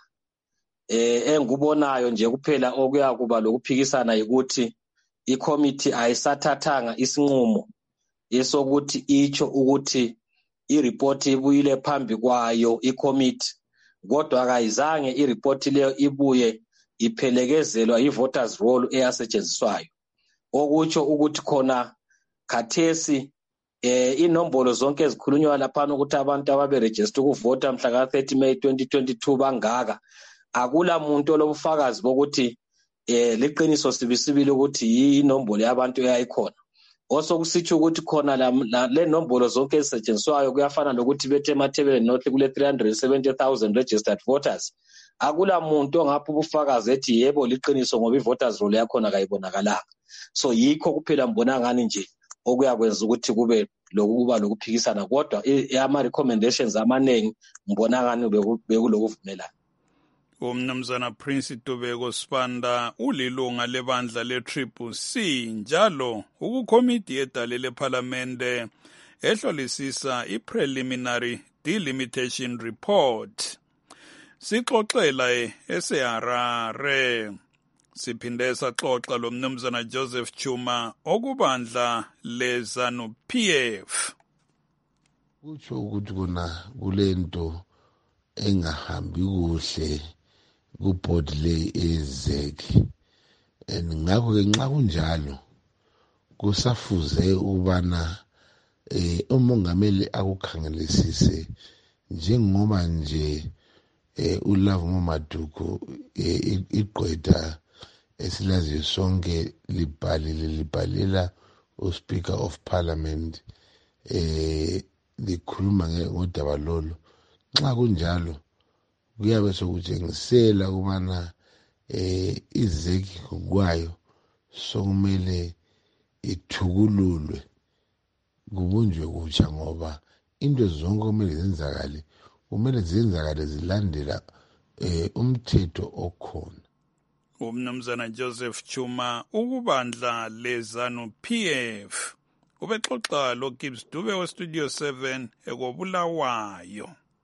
Engikubonayo nje kuphela okuya kuba lokuphikisana ukuthi i-committee ayisathathanga isinqumo esokuthi itsho ukuthi i-report ibuyile phambi kwayo i-committee, kodwa akayizange i-report leyo ibuye iphelekezelwa i-voters roll eyasetshenziswayo. Okutsho ukuthi khona khathesi inombolo zonke ezikhulunywa laphana ukuthi abantu ababeregister ukuvota mhla ka-30 May 2022 bangaka, akula muntu olobufakazi bokuthi liqiniso sibisibili ukuthi inombolo yabantu eyayikhona. Osokusitsho ukuthi khona le nombolo zonke ezisetshenziswayo kuyafana lokuthi bethe emathebeleni nothi kule 370,000 registered voters. Akula muntu ongapha ubufakazi ethi yebo liqiniso ngoba i-voters roll yakhona kayibonakalanga. So yikho kuphela mbona ngani nje okuyakwenza ukuthi kube lokuba lokuphikisana, kodwa ama-recommendations amaningi mbona ngani bekulokuvumelana. Umnumzana Prince Tobeko Sibanda ulilunga lebandla le-CCC njalo ukukomiti yedale lephalamende ehlolisisa i-preliminary delimitation report. Sixoxela eseHarare. Siphinde saxoxa lo mnumzana Joseph Chuma okubandla leZANU-PF. Kutsho ukuthi kona kulento engahambi kuhle kubhodi le ezeki, and ngakho ke nxa kunjalo kusafuze ubana umongameli akukhangelisise njengoba nje uLavumo Maduku igqwetha esilaziyo sonke libhalela uSpeaker of Parliament likhuluma ngodaba lolu. Nxa kunjalo kuyabe sokutshengisela ukubana izeki kwayo sokumele ithukululwe kubunjwe kutsha, ngoba into zonke kumele zenzakale zilandela umthetho okhona. Umnumzana Joseph Chuma ukubandla leZANU-PF ubexoxa lo Gibbs Dube we Studio 7 ekobulawayo.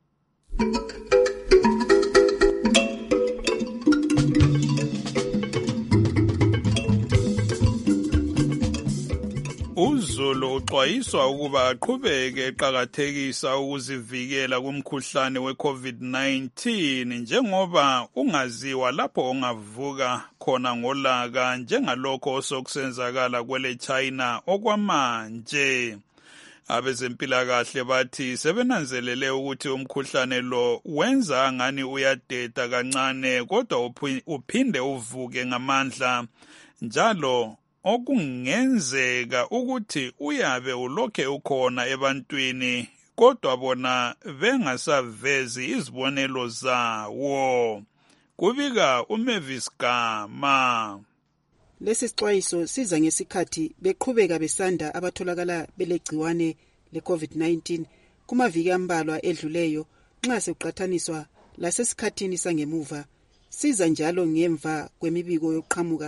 uZulu uxwayiswa ukuba aqhubeke eqakathekisa ukuzivikela kumkhuhlane we-COVID-19 njengoba ungaziwa lapho ongavuka khona ngolaka njengalokho osokusenzakala kwele China okwamanje. Abezempilakahle bathi sebenanzelele ukuthi umkhuhlane lo wenza ngani uyadeda kancane kodwa uphinde uvuke ngamandla njalo okungenzeka ukuthi uyabe ulokhe ukhona ebantwini kodwa bona bengasavezi izibonelo zawo. Kubika uMavis Gama. Lesi sixwayiso siza ngesikhathi beqhubeka besanda abatholakala belegciwane le-COVID-19 kumaviki ambalwa edluleyo nxa sekuqathaniswa lasesikhathini sangemuva. Siza njalo ngemva kwemibiko yokuqhamuka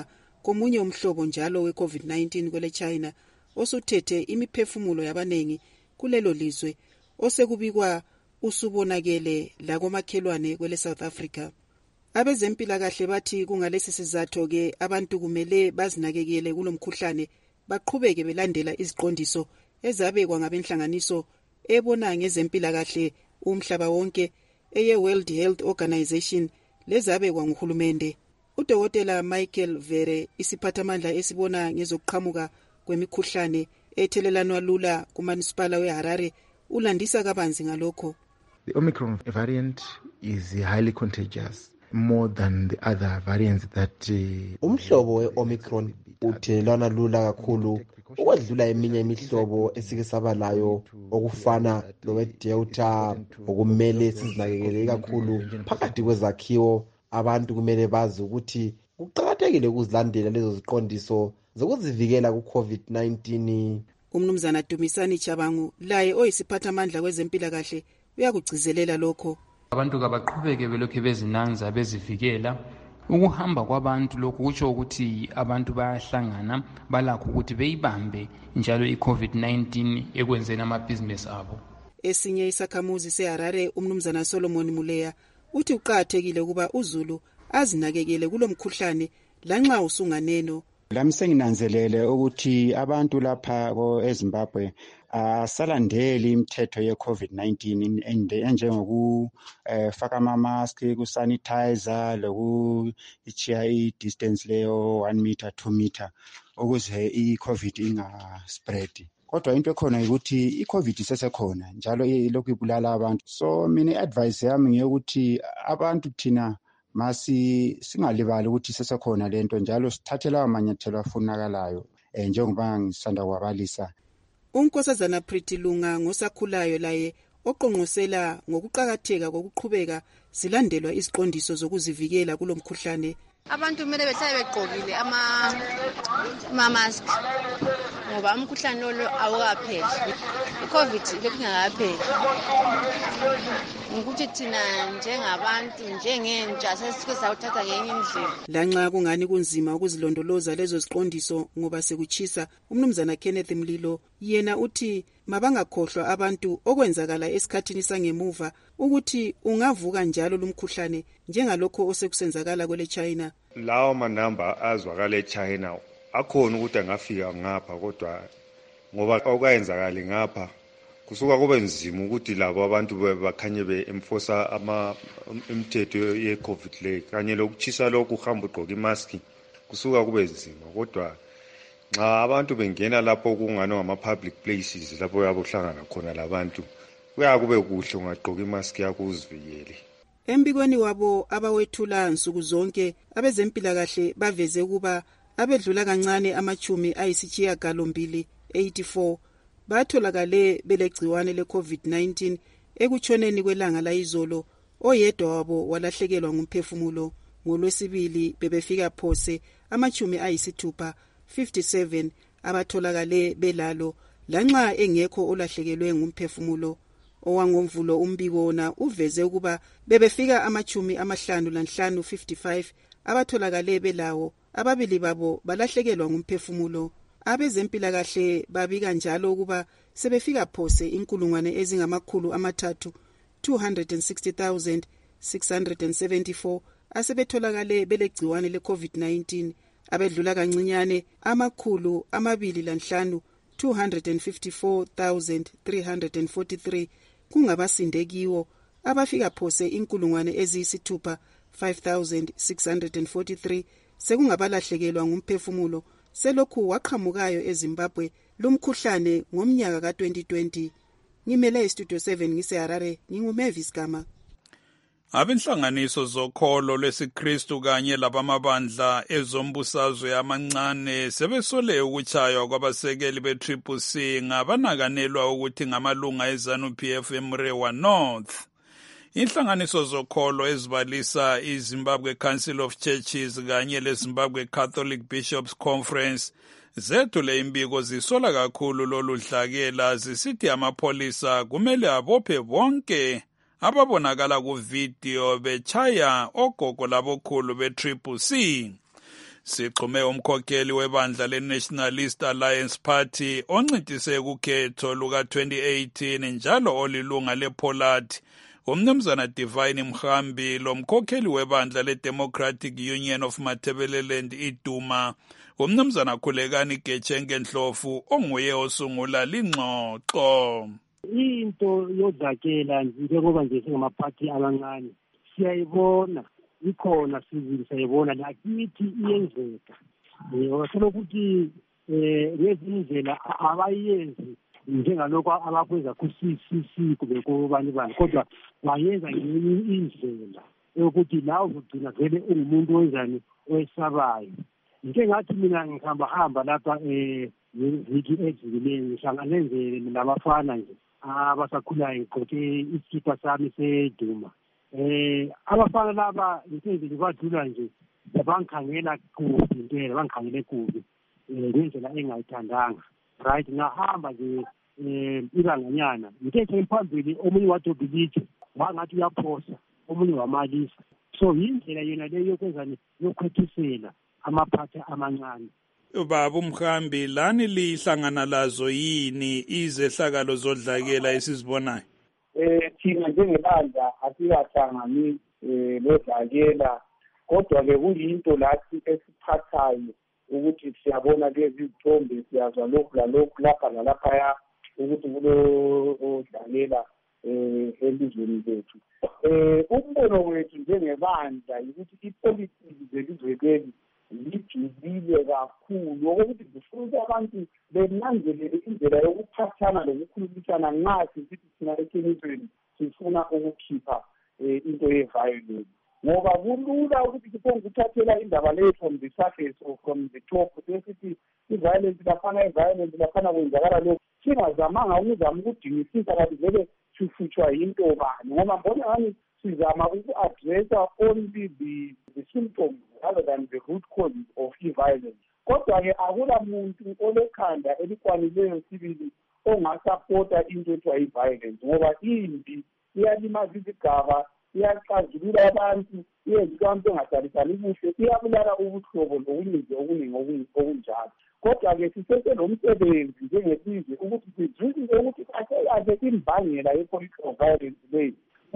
komunye umhlobo njalo we-COVID-19 kwele China osuthethe imiphefumulo yabanengi kulelo lizwe osekubikwa usubonakele lakomakhelwane kwele South Africa. Abezempilakahle bathi kungalesi sizatho ke abantu kumele bazinakekele kulomkhuhlane baqhubeke belandela iziqondiso ezabekwa ngabenhlanganiso ebona ngezempilakahle umhlaba wonke eye World Health Organization lezabekwa nguhulumende. Udokotela Michael Vere isiphathamandla esibona ngezokuqhamuka kwemikhuhlane ethelelanwa lula kuMunicipal weHarare ulandisa kabanzi ngalokho. The Omicron variant is highly contagious, more than the other variants that umhlobo we-Omicron uthelelana lula kakhulu ukwedlula eminye imihlobo esike saba layo okufana nowe-Delta. Okumele sizinakekele kakhulu phakathi kwezakhiwo. Abantu kumele bazi ukuthi kuqakathekile ukuzilandela lezo ziqondiso zokuzivikela ku-COVID-19. Umnumzana Dumisani Chabangu laye oyisiphathamandla kwezempilakahle uyakugcizelela lokho. Abantu kabaqhubeke belokhu bezinanza bezivikela. Ukuhamba kwabantu lokhu kutsho ukuthi abantu bayahlangana balakho ukuthi beyibambe njalo i-COVID-19 ekwenzeni amabhizinesi abo. Esinye isakhamuzi seHarare umnumzana Solomon Muleya uthi uqakathekile ukuba uZulu azinakekele kulomkhuhlane lanxa usunganeno. Lami senginanzelele ukuthi abantu lapha eZimbabwe asalandeli imithetho ye-COVID-19 enjengokufaka ama-mask, kusanitizer, lokuchiya i-distance leyo 1 meter 2 meter ukuze i-COVID ingaspread. Kodwa into ekhona ukuthi i-COVID isesekhona njalo ilokhu ibulala abantu. So mina i-advice yami ngeyokuthi abantu thina singalibali ukuthi sesekhona lento njalo sithathela amanyathelo afunakalayo njengoba ngisanda kwabalisa. Unkosazana Pretty Lunga ngosakhulayo laye oqonqosela ngokuqhakatheka kokuqhubeka silandelwa iziqondiso zokuzivikela kulomkhuhlane. Abantu kumele behlale begqokile ama-mask ngoba umkhuhlane lo awukapheli. I-COVID bekungakapheli. Ukuthi thina njengabantu njengentsha sesike sawuthatha ngenye indlela. Lanxa kungani kunzima ukuzilondoloza lezo ziqondiso ngoba sekuchisa, umnumzana Kenneth Mlilo yena uthi mabangakhohlwa abantu okwenzakala esikhathini sangemuva ukuthi ungavuka njalo lumkhuhlane njengalokho osekusenzakala kwele China. Lawo manamba azwakala eChina akhona ukuthi angafika ngapha kodwa ngoba okayenzakala ngapha kusuka kube nzima ukuthi labo abantu bakhanye be-enforce imithetho ye-COVID le kanye lokuchisa lokhu uhamba ugqoka imask kusuka kube nzima. Kodwa nxa abantu bengena lapho kungani ngama-public places lapho yabohlangana khona labantu kuya kube kuhle ungagqoka imask yakho uzivikele. Embikweni wabo abawethula nsuku zonke abezempilakahle baveze ukuba abedlula kancane amachumi ayisishiyagalombili 84 batholakale belegciwane le-COVID-19 ekutshoneni kwelanga layizolo. Oyedwa wabo walahlekelwa ngumphefumulo. NgoLwesibili bebefika phose amachumi ayisithupha 57 abatholakale belalo lanxa engekho olahlekelwe ngumphefumulo. Owangomvulo umbiko wona uveze ukuba bebefika amachumi amahlanu lanhlanu 55 abatholakale belawo. Ababili babo balahlekelwa ngumphefumulo. Abezempilakahle babika njalo ukuba sebefika phose inkulungwane ezingamakhulu amathathu 260,674 asebetholakale belegciwane le-COVID-19. Abedlula kancinyane amakhulu 205 254,343 kungabasinde kiwo. Abafika phose inkulungwane eziyisithupha 5,643 sekungabalahlekelwa ngumphefumulo selokhu waqhamukayo eZimbabwe lumkhuhlane ngomnyaka ka-2020. Ngimele iStudio 7 ngiseHarare nginguMavis Gama. Abenhlanganiso zokholo lwesiKristu kanye labamabandla ezombusazwe amancane sebesole ukuchaywa kwabasekeli be-CCC ngabanakanelwa ukuthi ngamalunga eZANU-PF eMrewa North. Inhlanganiso zokholo ezibalisa iZimbabwe Council of Churches kanye leZimbabwe Catholic Bishops Conference zethule imbiko zisola kakhulu lolu dlakela zisithi amapholisa kumele abophe bonke ababonakala kuvidiyo bechaya ogogo labokhulu be-CCC. Siqume umkhokheli webandla le-Nationalist Alliance Party oncintise kukhetho luka-2018 njalo olilunga lePolati umnumzana Divine Mhambi lo mkhokheli webandla le-Democratic Union of Matabeleland iDuma umnumzana Khulekani Getshenge Ndlovu onguye osungula lingxoxo. Into yodlakela njengoba nje singamaphathi amancane siyayibona ikhona siyayibona lakithi iyenzeka osokuthi ngezindlela abayenzi njengalokho abakwenza ku-CCC kube kubani bani kodwa bayenza ngenye indlela yokuthi la uzogcina vele ungumuntu wenzani owesabayo. Into engathi mina ngihamba lapha ngeviki edlulileyo ngihlangane nje nabafana nje abasakhulayo ngigqoke isikipa sami seduma. Abafana laba ngisenze badlula nje bangikhangela kubi impela bangikhangele kubi ngendlela engayithandanga right ngahamba nje ibanganyana ngithe phambili omunye wadobilithe wangathi uyaphosa omunye wamalisa so yindlela yena leyo yokwenzani yokwethisela amaphatha amancane. Baba Mhambi lani lihlangana lazo yini izehlakalo zodlakela esizibonayo? Thina njengebandla asikahlangani lodlakela kodwa-ke kuyinto lathi esiphathayo ukuthi siyabona lezi zithombe siyazwa lokhu lalokhu lapha nalaphaya ukuthi kulodlalela elizweni lethu. Umbono wethu njengebandla ukuthi ipolitiki zelizwe leli lijulile kakhulu okokuthi zifuna ukuthi abantu benanzelele indlela yokuphathana lokukhulumisana nxa sisithi thina eqinisweni sifuna ukukhipha into ye-violence ngoba kulula ukuthi siphongukuthathela indaba leyo from the surface or from the top sesithi i-violence laphana kwenzakala lokhu singazamanga ukuzama ukudingisisa kanti vele sihlutshwa yinto bani ngoba mbona ngani sizama uku-addressa only the symptoms rather than the root causes of i-violence. Kodwa-ke akula muntu olekhanda elikwanileyo sibili ongasapota into ethiwa i-violence ngoba imbi iyalimaza izigaba iyacazulula abantu iyenza abantu engadalisani kuhle iyabulala ubuhlobo lobuningi okuningi okunjalo. Kodwa-ke siseselomsebenzi njengelizwe ukuthi sizwisise ukuthi kahle imbangela ye-political violence leyo.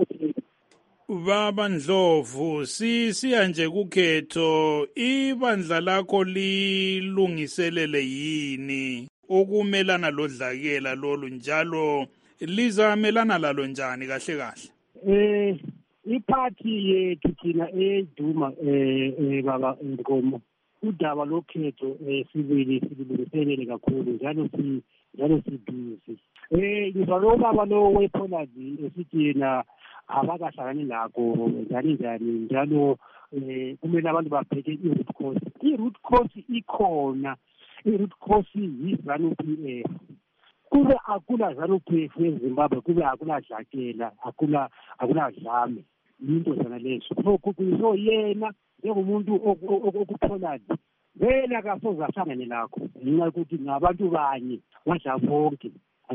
Baba Ndlovu siya nje kukhetho ibandla lakho lilungiselele yini ukumelana lodlakela lolu njalo lizamelana lalo njani kahle kahle? Iphathi yethu thina eDuma baba Nkomo udaba lokhetho silungiselele kakhulu njalo sibhizi. Ngizwa lo baba lo wePolati esithi yena abakahlangani lakho njalo kumele abantu babheke i-root cause. I-root cause ikhona, i-root cause yi-ZANU-PF. Kube akula ZANU-PF eZimbabwe, kube akula dlakela, akula dlame, into zona lezo. So yena njengomuntu okuPolati vele akasoze ahlangane lakho ngenxa yokuthi ngabantu banye badla bonke.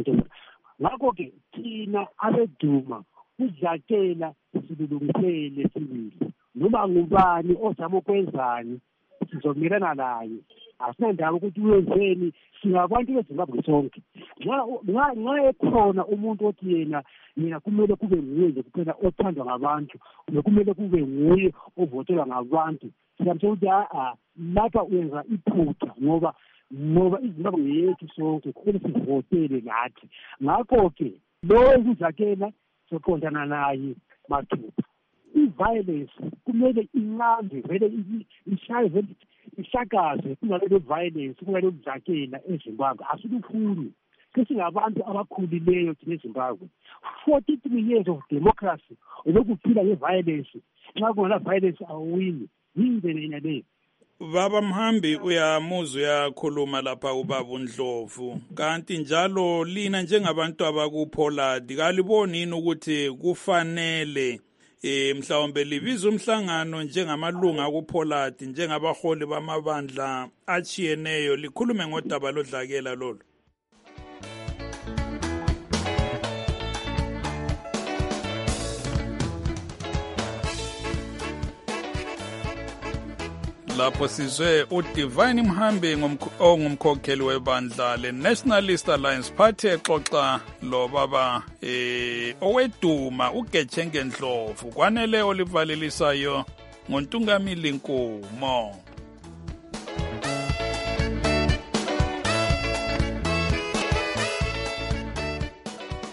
Ngakho-ke thina abeDuma udlakela silulungisele sibili noma ngubani ozama ukwenzani sizomelana naye asinandaba ukuthi uyenzeni singabantu beZimbabwe sonke nxa ekhona umuntu othi yena kumele kube nguye nje kuphela othandwa ngabantu kumele kube nguye ovotelwa ngabantu siyamtshela ukuthi lapha uyenza iphutha ngoba iZimbabwe yethu sonke kumele sivotele nathi. Ngakho-ke lo ukudlakela soqondana naye mathupha. I-violence kumele inqandwe vele ishaye vele ishakaze kunalelo violence kunalelo kudlakela eZimbabwe asilufuni. Sesingabantu abakhulileyo thina eZimbabwe 43 years of democracy olokuphila nge-violence nxa kungela violence awuwini yindlela yena leyo. Baba Mhambi uyamuzwa uyakhuluma lapha ubaba Ndlovu kanti njalo lina njengabantu abakuPolati kaliboni yini ukuthi kufanele mhlawumbe libiza umhlangano njengamalunga akuPolati njengabaholi bamabandla achiyeneyo likhulume ngodaba lodlakela lolo? lapho sizwe uDivine Mhambi ongumkhokheli webandla le-Nationalist Alliance Party exoxa lo baba oweduma uGetshenge Ndlovu kwanele olivalelisayo ngoNtungamili Nkumo.